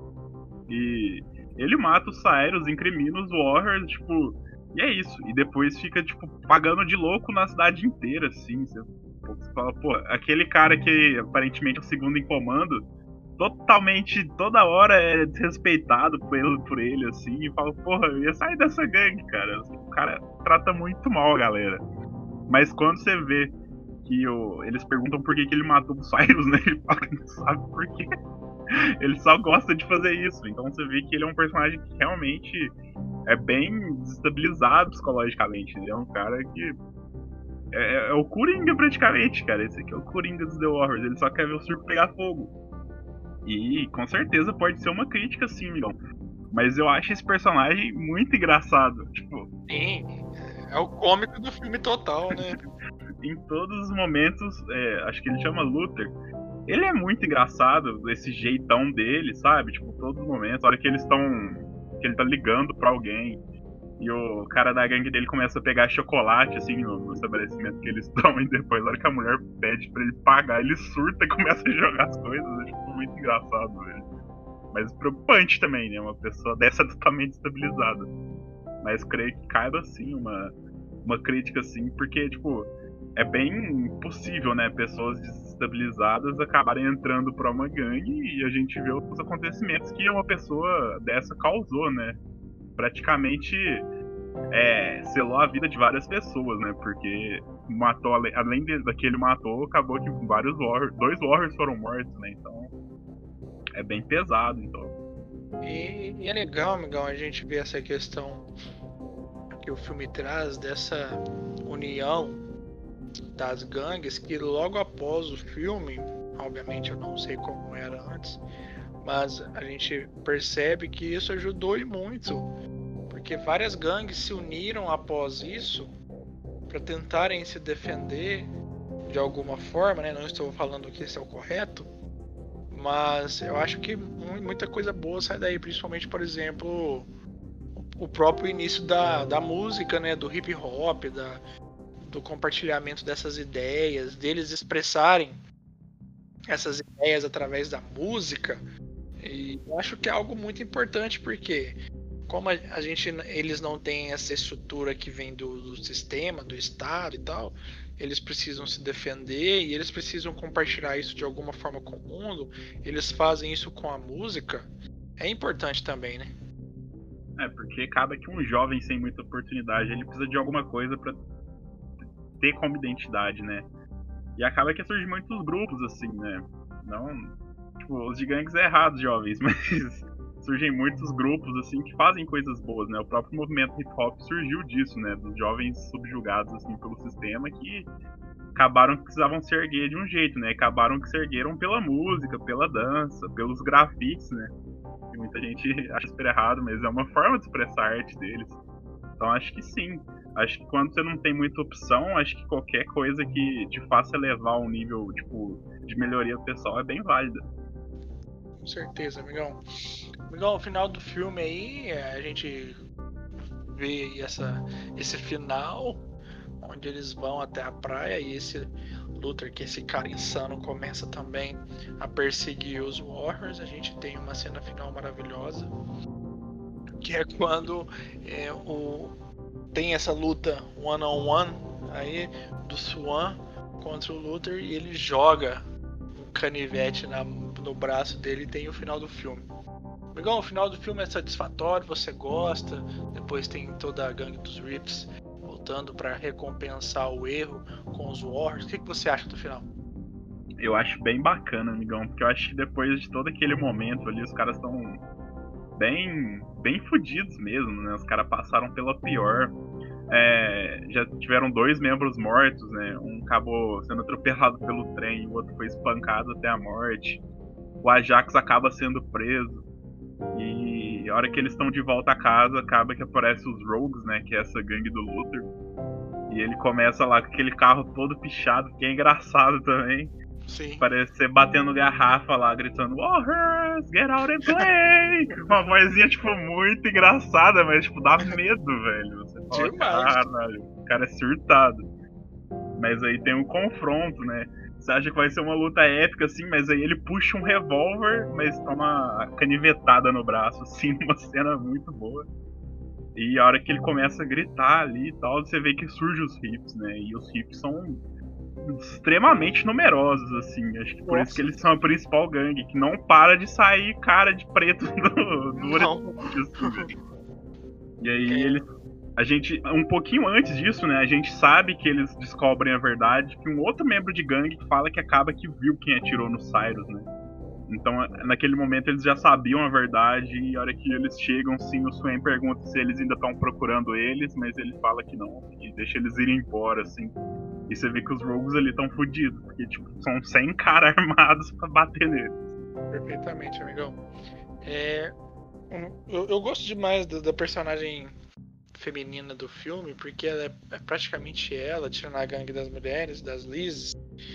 E ele mata o Cyrus, incrimina os Warriors, tipo, e é isso. E depois fica, tipo, pagando de louco na cidade inteira, assim. Você, você fala, pô, aquele cara que aparentemente é o segundo em comando, totalmente, toda hora é desrespeitado por ele, por ele assim, e fala, porra, eu ia sair dessa gangue, cara. O cara trata muito mal a galera. Mas quando você vê que o, eles perguntam por que, que ele matou o Cyrus, né? Ele fala que não sabe por quê. Ele só gosta de fazer isso. Então você vê que ele é um personagem que realmente é bem desestabilizado psicologicamente. Ele é um cara que é, é o Coringa praticamente, cara. Esse aqui é o Coringa dos The Warriors. Ele só quer ver o circo pegar fogo. E com certeza pode ser uma crítica sim, Miguel. Mas eu acho esse personagem muito engraçado. Tipo, sim, é o cômico do filme total, né? Em todos os momentos, é, acho que ele chama Luther. Ele é muito engraçado, esse jeitão dele, sabe? Tipo, todos os momentos, a hora que eles estão. Que ele tá ligando pra alguém. E o cara da gangue dele começa a pegar chocolate, assim, no, no estabelecimento que eles estão. E depois, na hora que a mulher pede pra ele pagar, ele surta e começa a jogar as coisas. É tipo, muito engraçado, velho. Mas preocupante também, né? Uma pessoa dessa totalmente estabilizada. Mas creio que caiba, assim, uma, uma crítica, assim, porque, tipo. É bem possível, né, pessoas desestabilizadas acabarem entrando para uma gangue e a gente vê os acontecimentos que uma pessoa dessa causou, né? Praticamente é, selou a vida de várias pessoas, né? Porque matou, além daquele matou, acabou que vários warriors, dois warriors foram mortos, né? Então é bem pesado, então. E, e é legal, amigão, a gente ver essa questão que o filme traz dessa união das gangues, que logo após o filme, obviamente eu não sei como era antes, mas a gente percebe que isso ajudou e muito, porque várias gangues se uniram após isso para tentarem se defender de alguma forma, né? Não estou falando que esse é o correto, mas eu acho que muita coisa boa sai daí, principalmente, por exemplo, o próprio início da, da música, né? Do hip hop, da do compartilhamento dessas ideias, deles expressarem essas ideias através da música. E eu acho que é algo muito importante, porque como a gente, eles não têm essa estrutura que vem do, do sistema, do Estado e tal, eles precisam se defender e eles precisam compartilhar isso de alguma forma com o mundo. Eles fazem isso com a música. É importante também, né? É, porque acaba que um jovem sem muita oportunidade, ele precisa de alguma coisa para ter como identidade, né? E acaba que surgem muitos grupos, assim, né? Não, tipo, os de gangues é errado, jovens, mas surgem muitos grupos, assim, que fazem coisas boas, né? O próprio movimento hip-hop surgiu disso, né? Dos jovens subjugados, assim, pelo sistema que acabaram que precisavam se erguer de um jeito, né? Acabaram que se ergueram pela música, pela dança, pelos grafites, né? Que muita gente acha super errado, mas é uma forma de expressar a arte deles. Então acho que sim. Acho que quando você não tem muita opção, acho que qualquer coisa que te faça elevar um nível, tipo, de melhoria pessoal é bem válida. Com certeza, amigão. Amigão, no final do filme aí, a gente vê essa, esse final, onde eles vão até a praia e esse Luther, que esse cara insano, começa também a perseguir os Warriors. A gente tem uma cena final maravilhosa, que é quando é, o, tem essa luta one on one aí do Swan contra o Luther e ele joga um canivete na, no braço dele e tem o final do filme. Amigão, o final do filme é satisfatório, você gosta. Depois tem toda a gangue dos Rips voltando para recompensar o erro com os Warriors. O que, que você acha do final? Eu acho bem bacana, amigão, porque eu acho que depois de todo aquele momento ali, os caras estão bem, bem fodidos mesmo, né? Os caras passaram pela pior. É, já tiveram dois membros mortos, né? Um acabou sendo atropelado pelo trem e o outro foi espancado até a morte. O Ajax acaba sendo preso. E a hora que eles estão de volta a casa, acaba que aparece os Rogues, né? Que é essa gangue do Luther. E ele começa lá com aquele carro todo pichado, que é engraçado também. Sim. Parece ser batendo garrafa lá, gritando Warriors, get out and play! Uma vozinha, tipo, muito engraçada, mas, tipo, dá medo, velho. Você fala, Demais. caralho, o cara é surtado. Mas aí tem um confronto, né? Você acha que vai ser uma luta épica, assim, mas aí ele puxa um revólver, mas toma uma canivetada no braço, assim, numa cena muito boa. E a hora que ele começa a gritar ali e tal, você vê que surge os hips, né? E os hips são extremamente numerosos, assim. Acho que por Nossa. isso que eles são a principal gangue, que não para de sair cara de preto do, do horizonte, assim. E aí É. eles. A gente, um pouquinho antes disso, né, a gente sabe que eles descobrem a verdade, que um outro membro de gangue fala que acaba que viu quem atirou no Cyrus, né. Então, naquele momento, eles já sabiam a verdade, e a hora que eles chegam, sim, o Swain pergunta se eles ainda estão procurando eles, mas ele fala que não, e deixa eles irem embora, assim. E você vê que os Rogues ali estão fodidos, porque, tipo, são cem caras armados pra bater neles. Perfeitamente, amigão. É, eu, eu gosto demais da, da personagem feminina do filme, porque ela é, é praticamente ela, tirando a gangue das mulheres, das Liz,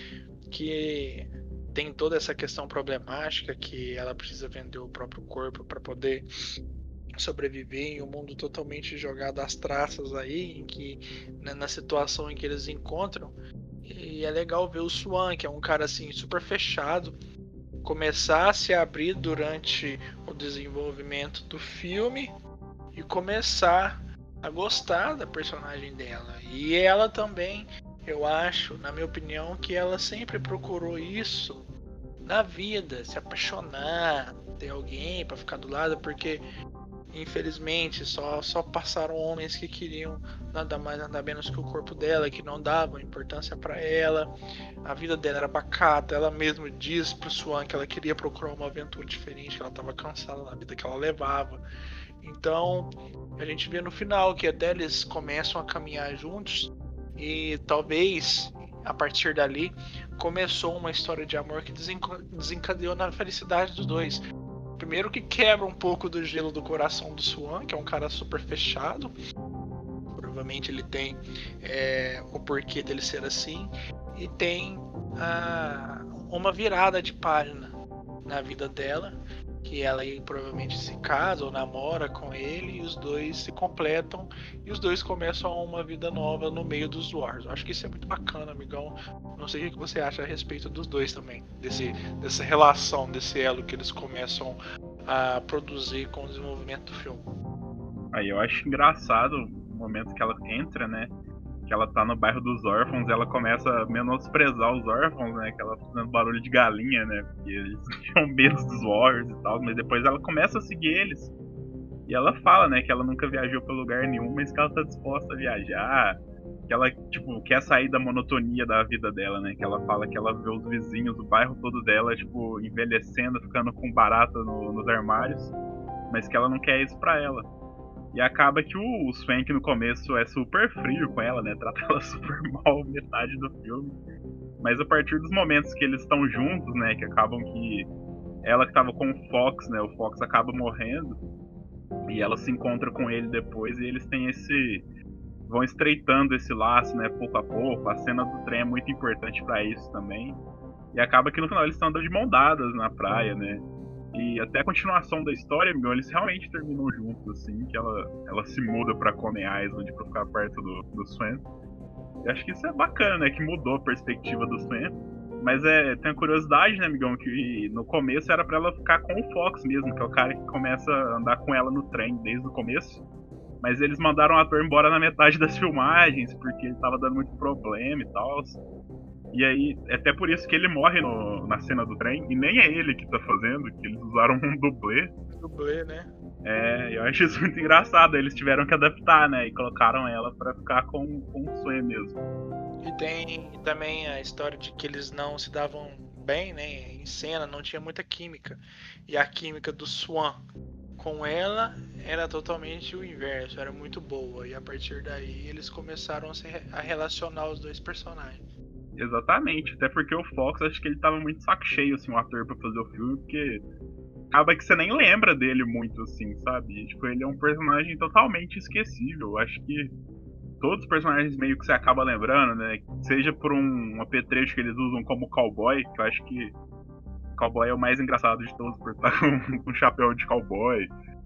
que tem toda essa questão problemática que ela precisa vender o próprio corpo para poder sobreviver em um mundo totalmente jogado às traças aí, em que né, na situação em que eles encontram. E é legal ver o Swan, que é um cara assim super fechado, começar a se abrir durante o desenvolvimento do filme e começar a gostar da personagem dela. E ela também, eu acho, na minha opinião, que ela sempre procurou isso na vida, se apaixonar, ter alguém para ficar do lado, porque infelizmente só, só passaram homens que queriam nada mais nada menos que o corpo dela, que não davam importância para ela. A vida dela era pacata, ela mesma diz pro Swan que ela queria procurar uma aventura diferente, que ela estava cansada da vida que ela levava. Então a gente vê no final que até eles começam a caminhar juntos e talvez a partir dali começou uma história de amor que desencadeou na felicidade dos dois. Primeiro que quebra um pouco do gelo do coração do Swan, que é um cara super fechado. Provavelmente ele tem é, o porquê dele ser assim. E tem ah, uma virada de página na vida dela, que ela aí provavelmente se casa ou namora com ele, e os dois se completam e os dois começam uma vida nova no meio dos Wars. Eu acho que isso é muito bacana, amigão. Não sei o que você acha a respeito dos dois também, desse, dessa relação, desse elo que eles começam a produzir com o desenvolvimento do filme. Aí eu acho engraçado o momento que ela entra, né? Que ela tá no bairro dos órfãos, ela começa a menosprezar os órfãos, né? Que ela tá fazendo barulho de galinha, né? Porque eles tinham medo dos Warriors e tal, mas depois ela começa a seguir eles. E ela fala, né, que ela nunca viajou pra lugar nenhum, mas que ela tá disposta a viajar. que ela, tipo, quer sair da monotonia da vida dela, né? Que ela fala que ela vê os vizinhos, o bairro todo dela, tipo, envelhecendo, ficando com barata no, nos armários, mas que ela não quer isso pra ela. E acaba que o, o Swank no começo é super frio com ela, né? Trata ela super mal metade do filme. Mas a partir dos momentos que eles estão juntos, né? Que acabam que ela que tava com o Fox, né? O Fox acaba morrendo. E ela se encontra com ele depois e eles têm esse... vão estreitando esse laço, né, pouco a pouco. A cena do trem é muito importante pra isso também. E acaba que no final eles estão andando de mão dadas na praia, né? E até a continuação da história, amigão, eles realmente terminam juntos, assim, que ela, ela se muda pra Coney Island pra ficar perto do, do Swan. E acho que isso é bacana, né, que mudou a perspectiva do Swan. Mas é, tem a curiosidade, né, amigão, que no começo era pra ela ficar com o Fox mesmo, que é o cara que começa a andar com ela no trem desde o começo. Mas eles mandaram o ator embora na metade das filmagens, porque ele tava dando muito problema e tal. E aí, é até por isso que ele morre no, na cena do trem, e nem é ele que tá fazendo, que eles usaram um dublê. Dublê, né? É, eu acho isso muito engraçado, eles tiveram que adaptar, né, e colocaram ela pra ficar com, com o Swan mesmo. E tem também a história de que eles não se davam bem, né, em cena, não tinha muita química. E a química do Swan com ela era totalmente o inverso, era muito boa. E a partir daí eles começaram a, se, a relacionar os dois personagens. Exatamente, até porque o Fox, acho que ele tava muito saco cheio, assim, o ator pra fazer o filme, porque acaba que você nem lembra dele muito, assim, sabe? Tipo, ele é um personagem totalmente esquecível. Acho que todos os personagens meio que você acaba lembrando, né? Seja por um, um apetrecho que eles usam como cowboy, que eu acho que cowboy é o mais engraçado de todos, por estar com, com chapéu de cowboy.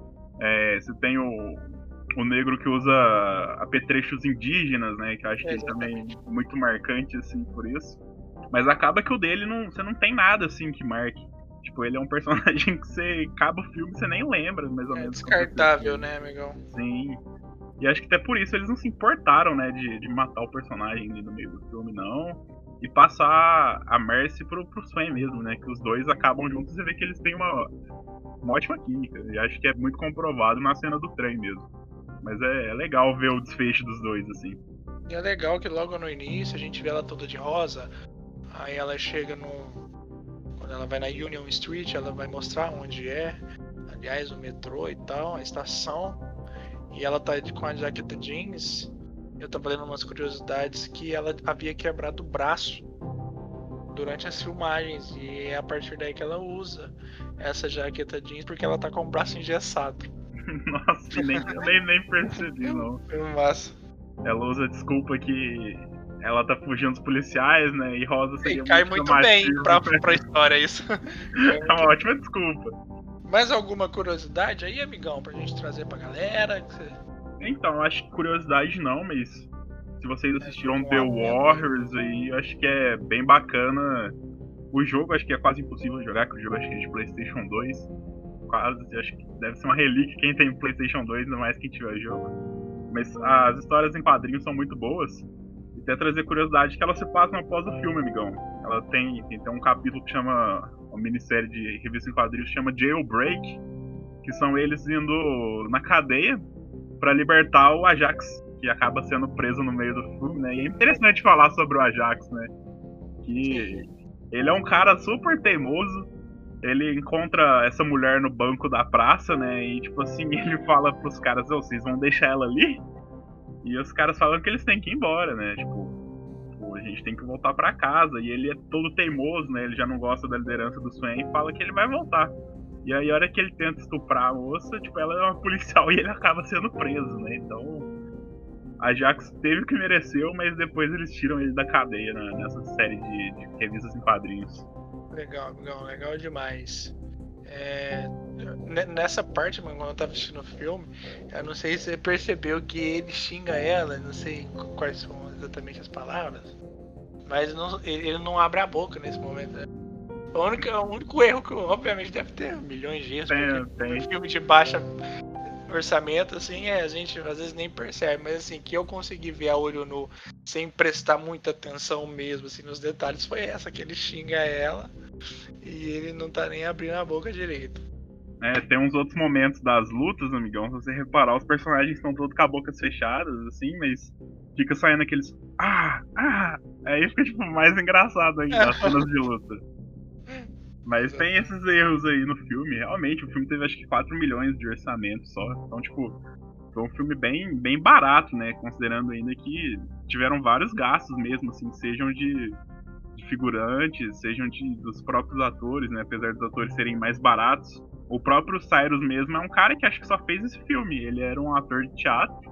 É, você tem o, o negro que usa apetrechos indígenas, né? Que eu acho que ele também é muito marcante, assim, por isso. Mas acaba que o dele, não, você não tem nada, assim, que marque. Tipo, ele é um personagem que você acaba o filme e você nem lembra, mais ou É menos. descartável, né, amigão? Sim. E acho que até por isso eles não se importaram, né, de, de matar o personagem ali no meio do filme, não. E passar a Mercy pro, pro Swan mesmo, né? Que os dois acabam juntos e você vê que eles têm uma, uma ótima química. E acho que é muito comprovado na cena do trem mesmo. Mas é, é legal ver o desfecho dos dois, assim. E é legal que logo no início a gente vê ela toda de rosa. Aí ela chega no... Quando ela vai na Union Street, ela vai mostrar onde é. Aliás, o metrô e tal, a estação. E ela tá com a jaqueta jeans. Eu tava lendo umas curiosidades que ela havia quebrado o braço durante as filmagens. E é a partir daí que ela usa essa jaqueta jeans, porque ela tá com o braço engessado. Nossa, nem, eu nem, nem percebi, não. Foi massa. Ela usa a desculpa que ela tá fugindo dos policiais, né? E rosa seria e cai muito, muito bem chamativo. pra, pra história isso. É uma ótima desculpa. Mais alguma curiosidade aí, amigão, pra gente trazer pra galera? Então, acho que curiosidade não, mas se vocês assistiram É, The Warriors aí, acho que é bem bacana. O jogo acho que é quase impossível de jogar, porque o jogo acho que é de PlayStation dois. Quase, acho que deve ser uma relíquia quem tem PlayStation dois, ainda mais quem tiver jogo. Mas as histórias em quadrinhos são muito boas. E até trazer curiosidade que elas se passam após o filme, amigão. Ela tem, tem, tem um capítulo que chama, uma minissérie de revista em quadrinhos que chama Jailbreak, que são eles indo na cadeia pra libertar o Ajax, que acaba sendo preso no meio do filme, né? E é interessante falar sobre o Ajax, né? Que ele é um cara super teimoso. Ele encontra essa mulher no banco da praça, né? E tipo assim, ele fala pros caras, oh, vocês vão deixar ela ali? E os caras falam que eles têm que ir embora, né? Tipo, tipo, a gente tem que voltar pra casa. E ele é todo teimoso, né? Ele já não gosta da liderança do Swan e fala que ele vai voltar. E aí, a hora que ele tenta estuprar a moça, tipo, ela é uma policial e ele acaba sendo preso, né? Então, a Ajax teve o que mereceu, mas depois eles tiram ele da cadeia, né? Nessa série de, de revistas em quadrinhos. Legal, amigão, legal demais. É, nessa parte, mano, quando eu tava assistindo o filme, eu não sei se você percebeu que ele xinga ela, não sei quais são exatamente as palavras, mas não, ele não abre a boca nesse momento, né? O único, o único erro que, obviamente, deve ter milhões de erros, tem, porque tem. um filme de baixa orçamento, assim, é, a gente às vezes nem percebe, mas assim, que eu consegui ver a olho nu, sem prestar muita atenção mesmo, assim, nos detalhes, foi essa, que ele xinga ela e ele não tá nem abrindo a boca direito. É, tem uns outros momentos das lutas, amigão, se você reparar, os personagens estão todos com a boca fechadas, assim, mas fica saindo aqueles. Ah! Ah! Aí fica tipo mais engraçado ainda as cenas de luta. Mas tem esses erros aí no filme. Realmente, o filme teve acho que quatro milhões de orçamento só. Então, tipo, foi um filme bem, bem barato, né? Considerando ainda que tiveram vários gastos mesmo, assim, sejam de, de figurantes, sejam de, dos próprios atores, né? Apesar dos atores serem mais baratos. O próprio Cyrus mesmo é um cara que acho que só fez esse filme. Ele era um ator de teatro.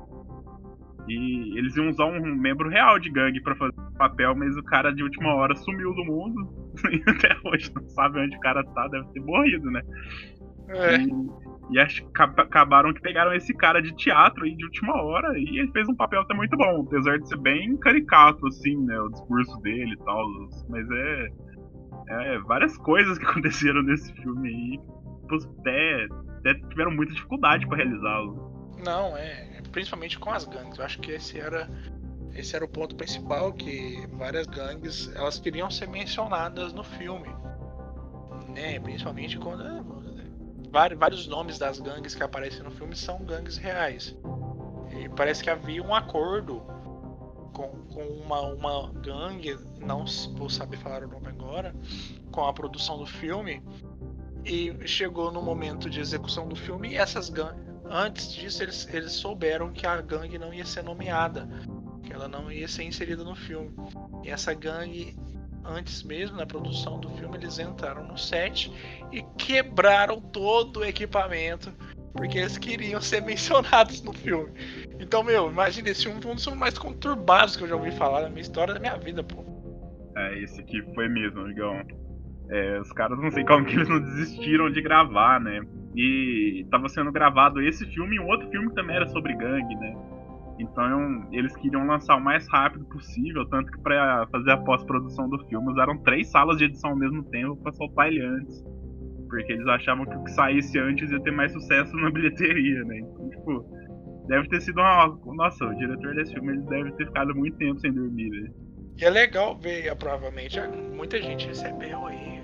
E eles iam usar um membro real de gangue pra fazer o papel, mas o cara de última hora sumiu do mundo. E até hoje não sabe onde o cara tá, deve ter morrido, né? É. E, e acho que acabaram que pegaram esse cara de teatro aí de última hora e ele fez um papel até muito bom, apesar de ser bem caricato, assim, né? O discurso dele e tal. Mas é, é várias coisas que aconteceram nesse filme aí. Até, até tiveram muita dificuldade pra realizá-lo. Não, é. Principalmente com as gangues. Eu acho que esse era, esse era o ponto principal, que várias gangues elas queriam ser mencionadas no filme, né? Principalmente quando vários, vários nomes das gangues que aparecem no filme são gangues reais. E parece que havia um acordo com, com uma, uma gangue, não vou saber falar o nome agora, com a produção do filme. E chegou no momento de execução do filme e essas gangues, antes disso eles, eles souberam que a gangue não ia ser nomeada, que ela não ia ser inserida no filme. E essa gangue, antes mesmo na produção do filme, eles entraram no set e quebraram todo o equipamento porque eles queriam ser mencionados no filme. Então, meu, imagina, esse filme foi um dos filmes mais conturbados que eu já ouvi falar na minha história da minha vida, pô. É, esse aqui foi mesmo, amigão. É, os caras não sei como que eles não desistiram de gravar, né? E tava sendo gravado esse filme e um outro filme que também era sobre gangue, né? Então eles queriam lançar o mais rápido possível, tanto que pra fazer a pós-produção do filme usaram três salas de edição ao mesmo tempo pra soltar ele antes. Porque eles achavam que o que saísse antes ia ter mais sucesso na bilheteria, né? Então, tipo, deve ter sido uma... Nossa, o diretor desse filme ele deve ter ficado muito tempo sem dormir, né? E é legal ver, provavelmente, muita gente recebeu aí.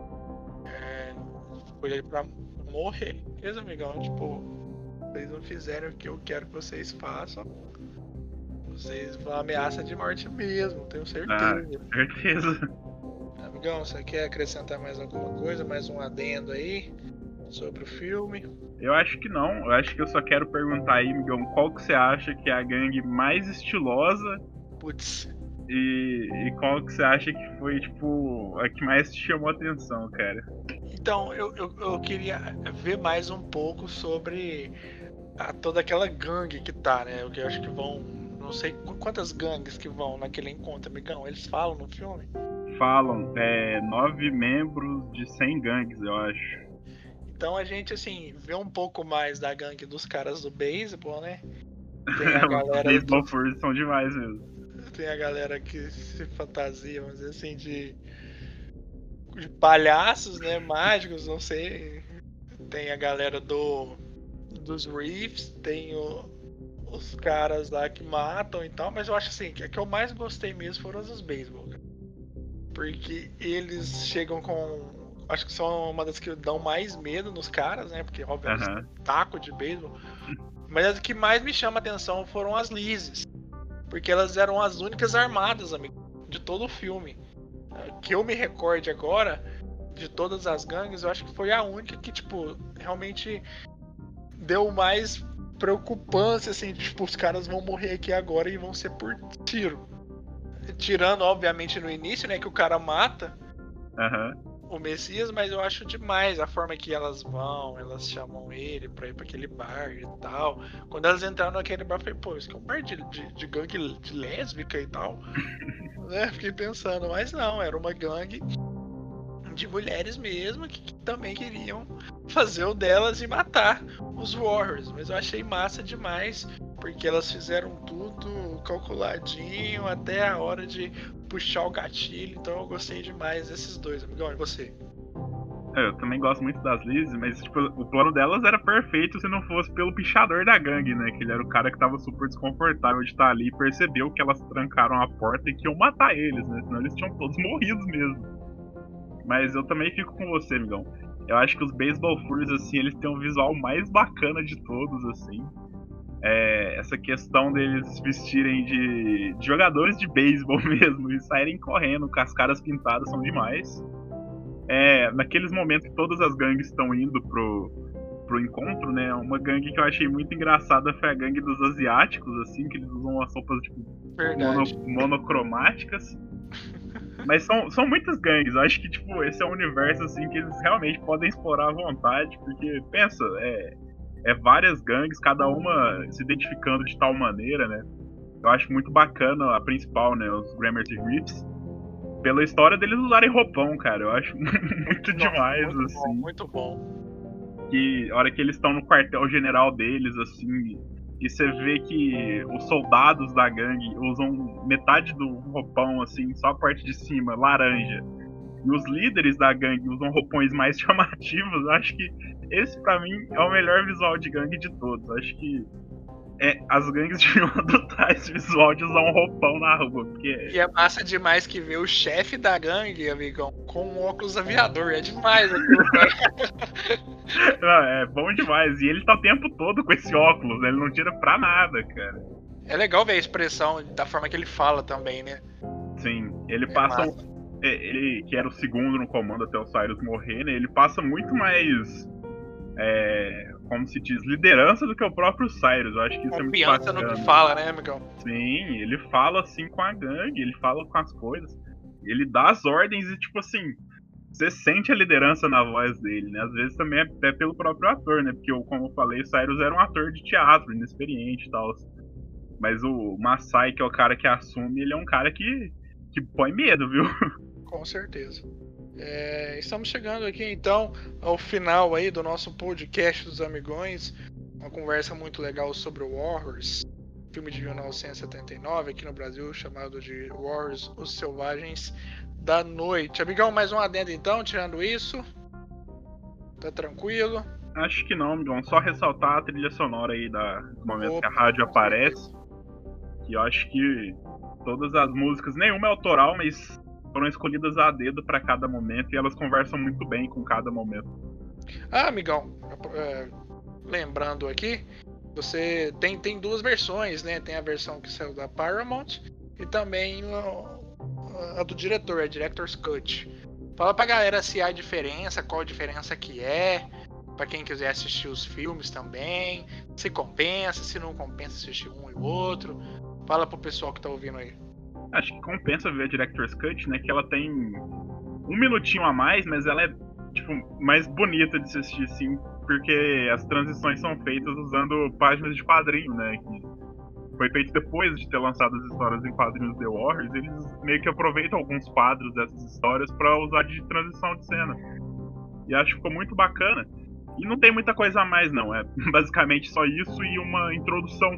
É, foi pra morrer, mesmo, amigão. Tipo, vocês não fizeram o que eu quero que vocês façam. Vocês vão ameaça de morte mesmo, tenho certeza. Ah, certeza. Amigão, você quer acrescentar mais alguma coisa? Mais um adendo aí sobre o filme? Eu acho que não. Eu acho que eu só quero perguntar aí, amigão, qual que você acha que é a gangue mais estilosa? Putz. E, e qual que você acha que foi, tipo, a que mais te chamou a atenção, cara? Então, eu, eu, eu queria ver mais um pouco sobre a, toda aquela gangue que tá, né? Eu acho que vão, não sei quantas gangues que vão naquele encontro, amigão. Eles falam no filme? Falam, é, nove membros de cem gangues, eu acho. Então a gente, assim, vê um pouco mais da gangue dos caras do beisebol, né? Tem a galera... Os baseball furs são demais mesmo. Tem a galera que se fantasia, vamos dizer assim, de, de palhaços, né, mágicos, não sei. Tem a galera do dos Reefs, tem o, os caras lá que matam e tal, mas eu acho assim, que a que eu mais gostei mesmo foram os dos beisebol. Porque eles chegam com... Acho que são uma das que dão mais medo nos caras, né, porque obviamente Uhum. taco de beisebol. Mas as que mais me chama a atenção foram as Lizzies. Porque elas eram as únicas armadas, amigo, de todo o filme. Que eu me recorde agora, de todas as gangues, eu acho que foi a única que, tipo, realmente deu mais preocupância, assim, de, tipo, os caras vão morrer aqui agora e vão ser por tiro. Tirando, obviamente, no início, né, que o cara mata Uhum. o Messias, mas eu acho demais a forma que elas vão, elas chamam ele pra ir pra aquele bar e tal. Quando elas entraram naquele bar, eu falei, pô, isso aqui é um bar de, de, de gangue de lésbica e tal. Né? Fiquei pensando, mas não, era uma gangue de mulheres mesmo que, que também queriam fazer o delas e matar os Warriors. Mas eu achei massa demais, porque elas fizeram tudo calculadinho até a hora de puxar o gatilho, então eu gostei demais desses dois, amigão. E você? É, eu também gosto muito das Liz, mas tipo, o plano delas era perfeito se não fosse pelo pichador da gangue, né? Que ele era o cara que tava super desconfortável de estar ali e percebeu que elas trancaram a porta e que iam matar eles, né? Senão eles tinham todos morridos mesmo. Mas eu também fico com você, amigão. Eu acho que os Baseball Furs, assim, eles têm um visual mais bacana de todos, assim. É, essa questão deles vestirem de, de jogadores de beisebol mesmo e saírem correndo com as caras pintadas são demais. É, naqueles momentos que todas as gangues estão indo pro, pro encontro, né? Uma gangue que eu achei muito engraçada foi a gangue dos asiáticos, assim, que eles usam as roupas tipo, mono, monocromáticas. Mas são, são muitas gangues. Eu acho que tipo, esse é um universo assim, que eles realmente podem explorar à vontade, porque, pensa, é, é várias gangues, cada uma se identificando de tal maneira, né? Eu acho muito bacana a principal, né? Os Gramercy Reefs. Pela história deles usarem roupão, cara. Eu acho muito Não, demais, muito assim. Bom, muito bom. Que a hora que eles estão no quartel-general deles, assim, e você vê que os soldados da gangue usam metade do roupão, assim, só a parte de cima, laranja. E os líderes da gangue usam roupões mais chamativos. Eu acho que esse, pra mim, é o melhor visual de gangue de todos. Eu acho que é, as gangues deviam adotar esse visual de usar um roupão na rua. Porque... E é massa demais que ver o chefe da gangue, amigão, com um óculos aviador. É demais aquilo, Não, é bom demais. E ele tá o tempo todo com esse óculos, né? Ele não tira pra nada, cara. É legal ver a expressão da forma que ele fala também, né? Sim, ele é passa. Um, ele, que era o segundo no comando até o Cyrus morrer, né? Ele passa muito mais. É, como se diz, liderança do que o próprio Cyrus. Eu acho que isso Confiança é muito bacana. no que fala, né, amigão? Sim, ele fala assim com a gangue, ele fala com as coisas. Ele dá as ordens e, tipo assim, você sente a liderança na voz dele, né? Às vezes também é, é pelo próprio ator, né? Porque, eu, como eu falei, o Cyrus era um ator de teatro, inexperiente e tal. Mas o Masai, que é o cara que assume, ele é um cara que, que põe medo, viu? Com certeza. É, estamos chegando aqui então ao final aí do nosso podcast dos Amigões. Uma conversa muito legal sobre o Warriors, filme de mil novecentos e setenta e nove aqui no Brasil, chamado de Warriors, Os Selvagens da Noite. Amigão, mais um adendo então, tirando isso. Tá tranquilo? Acho que não, amigão. Só ressaltar a trilha sonora aí da, do momento Opa, que a rádio aparece. Que eu acho que todas as músicas, nenhuma é autoral, mas foram escolhidas a dedo para cada momento e elas conversam muito bem com cada momento. Ah, amigão, é, lembrando aqui, você tem, tem duas versões, né? Tem a versão que saiu da Paramount e também a, a do diretor, a Director's Cut. Fala pra galera se há diferença, qual a diferença que é, para quem quiser assistir os filmes também, se compensa, se não compensa assistir um e o outro. Fala pro pessoal que tá ouvindo aí. Acho que compensa ver a Director's Cut, né? Que ela tem um minutinho a mais, mas ela é, tipo, mais bonita de se assistir, assim, porque as transições são feitas usando páginas de quadrinho, né? Que foi feito depois de ter lançado as histórias em quadrinhos The Warriors. Eles meio que aproveitam alguns quadros dessas histórias para usar de transição de cena. E acho que ficou muito bacana. E não tem muita coisa a mais, não. É basicamente só isso e uma introdução.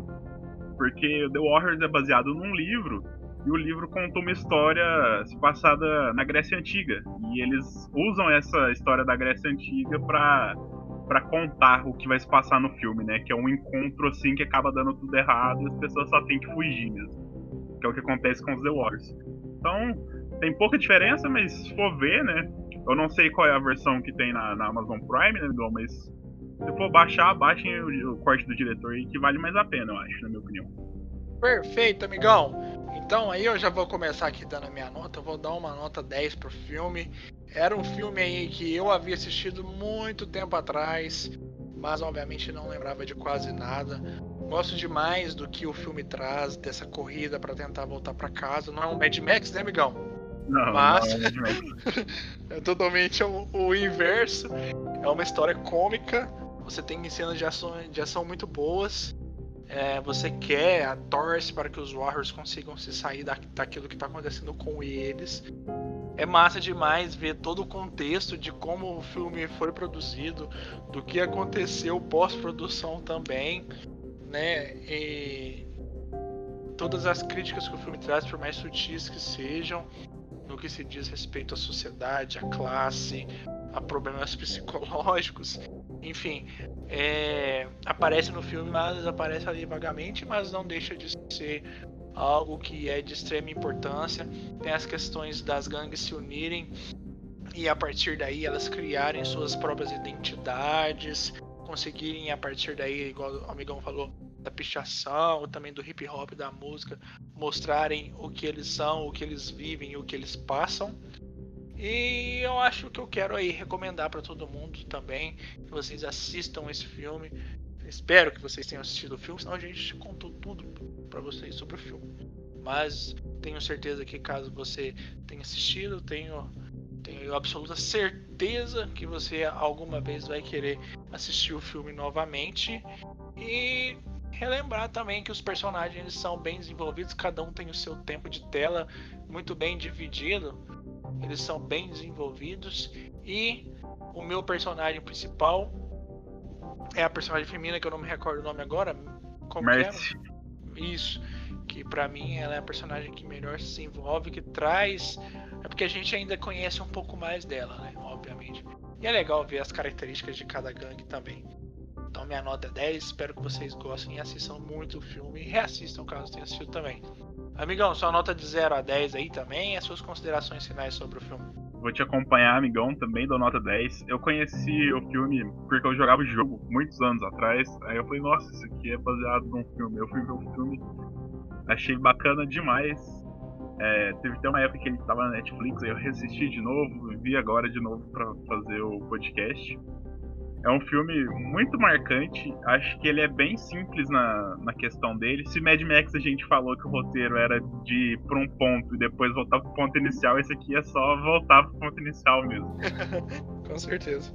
Porque The Warriors é baseado num livro. E o livro conta uma história passada na Grécia Antiga. E eles usam essa história da Grécia Antiga pra, pra contar o que vai se passar no filme, né? Que é um encontro, assim, que acaba dando tudo errado e as pessoas só têm que fugir mesmo. Que é o que acontece com os The Warriors. Então, tem pouca diferença, mas se for ver, né? Eu não sei qual é a versão que tem na, na Amazon Prime, né, mas se for baixar, baixem o, o corte do diretor aí, que vale mais a pena, eu acho, na minha opinião. Perfeito, amigão. Então aí eu já vou começar aqui dando a minha nota. Eu vou dar uma nota dez pro filme. Era um filme aí que eu havia assistido muito tempo atrás, mas obviamente não lembrava de quase nada. Gosto demais do que o filme traz, dessa corrida para tentar voltar para casa. Não é um Mad Max, né, amigão? Não, mas não é Mad Max. É totalmente o, o inverso. É uma história cômica. Você tem cenas de ação, de ação muito boas. É, você quer, torce para que os Warriors consigam se sair da, daquilo que está acontecendo com eles. É massa demais ver todo o contexto de como o filme foi produzido, do que aconteceu pós-produção também, né? E todas as críticas que o filme traz, por mais sutis que sejam, no que se diz respeito à sociedade, à classe, a problemas psicológicos, enfim, é, aparece no filme, mas aparece ali vagamente, mas não deixa de ser algo que é de extrema importância. Tem as questões das gangues se unirem e a partir daí elas criarem suas próprias identidades, conseguirem a partir daí, igual o amigão falou, da pichação, também do hip hop, da música, mostrarem o que eles são, o que eles vivem, o que eles passam. E eu acho que eu quero aí recomendar para todo mundo também que vocês assistam esse filme. Espero que vocês tenham assistido o filme, senão a gente contou tudo para vocês sobre o filme. Mas tenho certeza que caso você tenha assistido, tenho, tenho absoluta certeza que você alguma vez vai querer assistir o filme novamente. E relembrar também que os personagens são bem desenvolvidos, cada um tem o seu tempo de tela muito bem dividido. Eles são bem desenvolvidos. E o meu personagem principal é a personagem feminina, que eu não me recordo o nome agora. Como Mercy. que é? Isso. Que pra mim ela é a personagem que melhor se desenvolve, que traz. É porque a gente ainda conhece um pouco mais dela, né? Obviamente. E é legal ver as características de cada gangue também. Então minha nota é dez. Espero que vocês gostem e assistam muito o filme. E reassistam caso tenham assistido também. Amigão, sua nota de zero a dez aí também. E as suas considerações finais sobre o filme. Vou te acompanhar, amigão, também dou nota dez. Eu conheci o filme porque eu jogava o jogo muitos anos atrás. Aí eu falei, nossa, isso aqui é baseado num filme. Eu fui ver o filme, achei bacana demais. É, teve até uma época que ele estava na Netflix, aí eu reassisti de novo, vi agora de novo para fazer o podcast. É um filme muito marcante, acho que ele é bem simples na, na questão dele. Se Mad Max a gente falou que o roteiro era de ir para um ponto e depois voltar para o ponto inicial, esse aqui é só voltar para o ponto inicial mesmo. Com certeza.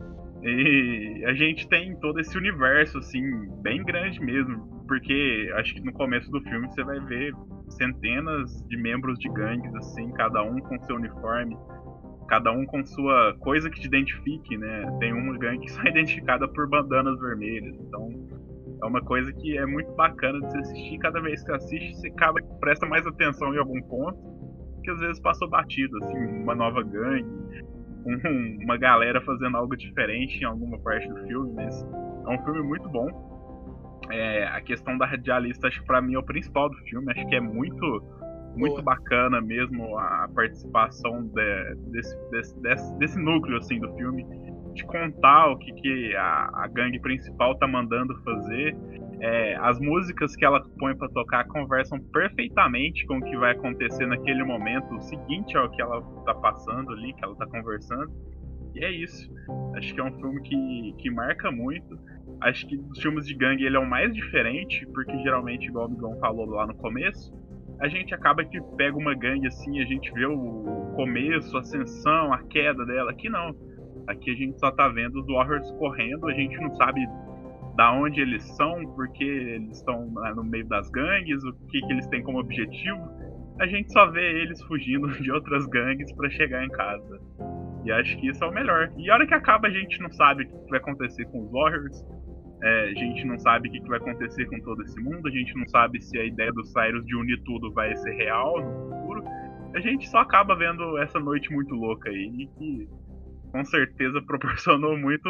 E a gente tem todo esse universo, assim, bem grande mesmo, porque acho que no começo do filme você vai ver centenas de membros de gangues, assim, cada um com seu uniforme, cada um com sua coisa que te identifique, né? Tem uma gangue que só é identificada por bandanas vermelhas, então é uma coisa que é muito bacana de se assistir. Cada vez que você assiste, você acaba que presta mais atenção em algum ponto, que às vezes passou batido, assim, uma nova gangue, um, uma galera fazendo algo diferente em alguma parte do filme, mas é um filme muito bom. É, a questão da radialista, acho que pra mim é o principal do filme, acho que é muito, muito bacana mesmo a participação de, desse, desse, desse, desse núcleo, assim, do filme, de contar o que, que a, a gangue principal tá mandando fazer. É, as músicas que ela põe pra tocar conversam perfeitamente com o que vai acontecer naquele momento, o seguinte ao que ela tá passando ali, que ela tá conversando. E é isso. Acho que é um filme que, que marca muito. Acho que dos filmes de gangue ele é o mais diferente, porque geralmente, igual o Migão falou lá no começo, a gente acaba que pega uma gangue assim, a gente vê o começo, a ascensão, a queda dela. Aqui não. Aqui a gente só tá vendo os Warriors correndo, a gente não sabe da onde eles são, porque eles estão no meio das gangues, o que, que eles têm como objetivo. A gente só vê eles fugindo de outras gangues para chegar em casa. E acho que isso é o melhor. E a hora que acaba a gente não sabe o que vai acontecer com os Warriors, é, a gente não sabe o que vai acontecer com todo esse mundo, a gente não sabe se a ideia do Cyrus de unir tudo vai ser real no futuro. A gente só acaba vendo essa noite muito louca aí, que com certeza proporcionou muito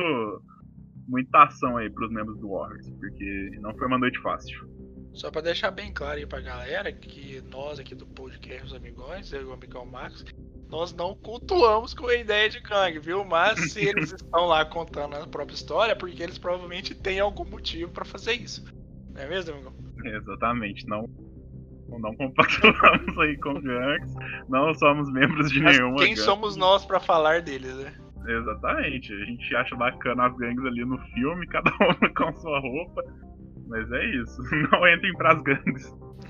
muita ação aí pros membros do Warriors, porque não foi uma noite fácil. Só pra deixar bem claro aí pra galera que nós aqui do podcast Os Amigões, eu e o amigão Marcos, nós não cultuamos com a ideia de gangue, viu? Mas se eles estão lá contando a própria história, é porque eles provavelmente têm algum motivo pra fazer isso. Não é mesmo, amigão? Exatamente, não não compactuamos aí com gangues, não somos membros de Mas nenhuma quem gangue. somos nós pra falar deles, né? Exatamente, a gente acha bacana as gangues ali no filme, cada uma com sua roupa, mas é isso, não entrem pras gangues.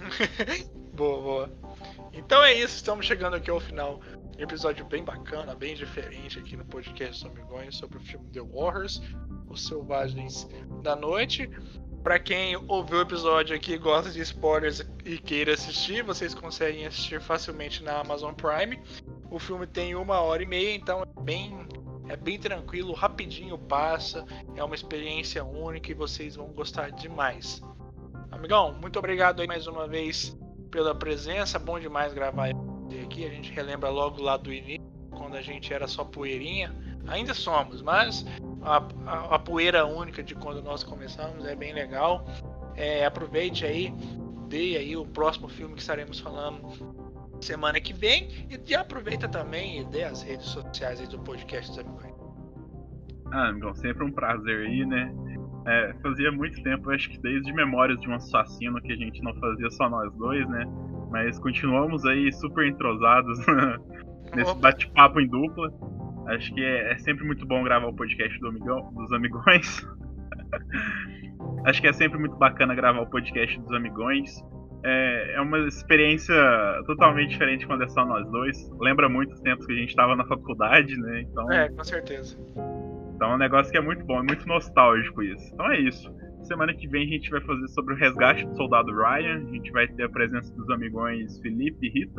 Boa, boa. Então é isso, estamos chegando aqui ao final. Um episódio bem bacana, bem diferente aqui no podcast Os Amigões sobre o filme The Warriors, Os Selvagens da Noite. Pra quem ouviu o episódio aqui e gosta de spoilers e queira assistir, vocês conseguem assistir facilmente na Amazon Prime. O filme tem uma hora e meia, então é bem, é bem tranquilo, rapidinho passa. É uma experiência única e vocês vão gostar demais. Amigão, muito obrigado aí mais uma vez pela presença. Bom demais gravar aqui. A gente relembra logo lá do início, quando a gente era só poeirinha. Ainda somos, mas a, a, a poeira única de quando nós começamos é bem legal. É, aproveite aí, dê aí o próximo filme que estaremos falando semana que vem. E aproveita também e dê as redes sociais aí do podcast dos Amigões. Ah, amigão, sempre um prazer aí, né? É, fazia muito tempo, acho que desde Memórias de um Assassino que a gente não fazia só nós dois, né? Mas continuamos aí super entrosados nesse Opa. bate-papo em dupla. Acho que é, é sempre muito bom gravar o podcast do amigão, dos amigões. Acho que é sempre muito bacana gravar o podcast dos amigões. É, é uma experiência totalmente diferente quando é só nós dois. Lembra muito os tempos que a gente estava na faculdade, né? Então, É, com certeza. então é um negócio que é muito bom, é muito nostálgico isso. Então é isso. Semana que vem a gente vai fazer sobre o resgate do soldado Ryan. A gente vai ter a presença dos amigões Felipe e Rita.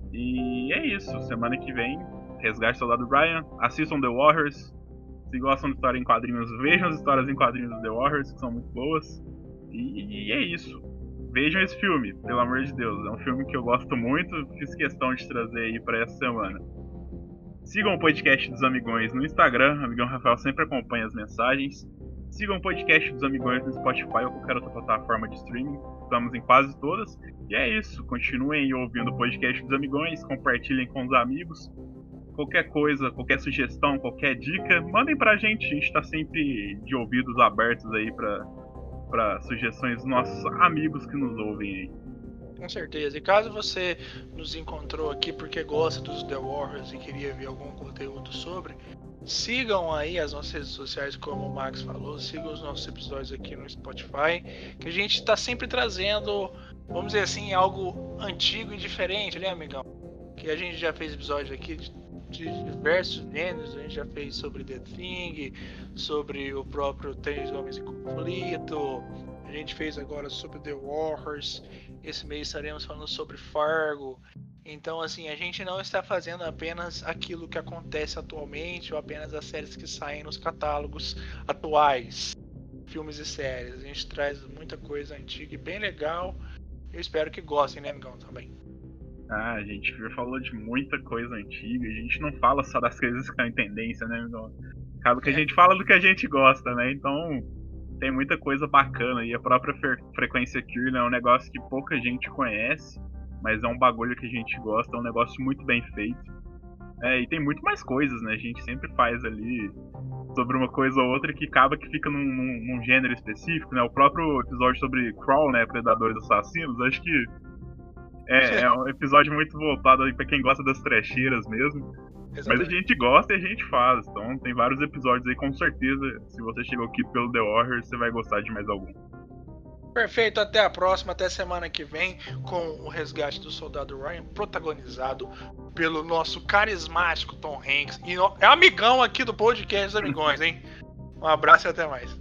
E é isso. Semana que vem, resgate do soldado Ryan. Assistam The Warriors. Se gostam de história em quadrinhos, vejam as histórias em quadrinhos do The Warriors, que são muito boas. E, e é isso. Vejam esse filme, pelo amor de Deus. É um filme que eu gosto muito. Fiz questão de trazer aí pra essa semana. Sigam o podcast dos Amigões no Instagram. O Amigão Rafael sempre acompanha as mensagens. Sigam o podcast dos Amigões no Spotify ou qualquer outra plataforma de streaming. Estamos em quase todas. E é isso. Continuem ouvindo o podcast dos Amigões. Compartilhem com os amigos. Qualquer coisa, qualquer sugestão, qualquer dica, mandem pra gente. A gente tá sempre de ouvidos abertos aí pra, pra sugestões dos nossos amigos que nos ouvem aí. Com certeza. E caso você nos encontrou aqui porque gosta dos The Warriors e queria ver algum conteúdo sobre, sigam aí as nossas redes sociais, como o Max falou, sigam os nossos episódios aqui no Spotify, que a gente está sempre trazendo, vamos dizer assim, algo antigo e diferente, né, amigão? Que a gente já fez episódios aqui de, de diversos gêneros, a gente já fez sobre The Thing, sobre o próprio Três Homens em Conflito, a gente fez agora sobre The Warriors, esse mês estaremos falando sobre Fargo. Então, assim, a gente não está fazendo apenas aquilo que acontece atualmente ou apenas as séries que saem nos catálogos atuais, filmes e séries. A gente traz muita coisa antiga e bem legal. Eu espero que gostem, né, amigão, também. Ah, a gente já falou de muita coisa antiga. A gente não fala só das coisas que estão em tendência, né, amigão? Acaba que a gente fala do que a gente gosta, né? Então, tem muita coisa bacana. E a própria Fre- Frequência Killer é um negócio que pouca gente conhece. Mas é um bagulho que a gente gosta, é um negócio muito bem feito. É, e tem muito mais coisas, né? A gente sempre faz ali sobre uma coisa ou outra que acaba que fica num, num, num gênero específico, né? O próprio episódio sobre Crawl, né? Predadores Assassinos, acho que é, é um episódio muito voltado aí pra quem gosta das trecheiras mesmo. Exatamente. Mas a gente gosta e a gente faz. Então tem vários episódios aí, com certeza. Se você chegou aqui pelo The Warriors, você vai gostar de mais algum. Perfeito, até a próxima, até semana que vem com o resgate do soldado Ryan, protagonizado pelo nosso carismático Tom Hanks. E é amigão aqui do podcast dos Amigões, hein? Um abraço e até mais.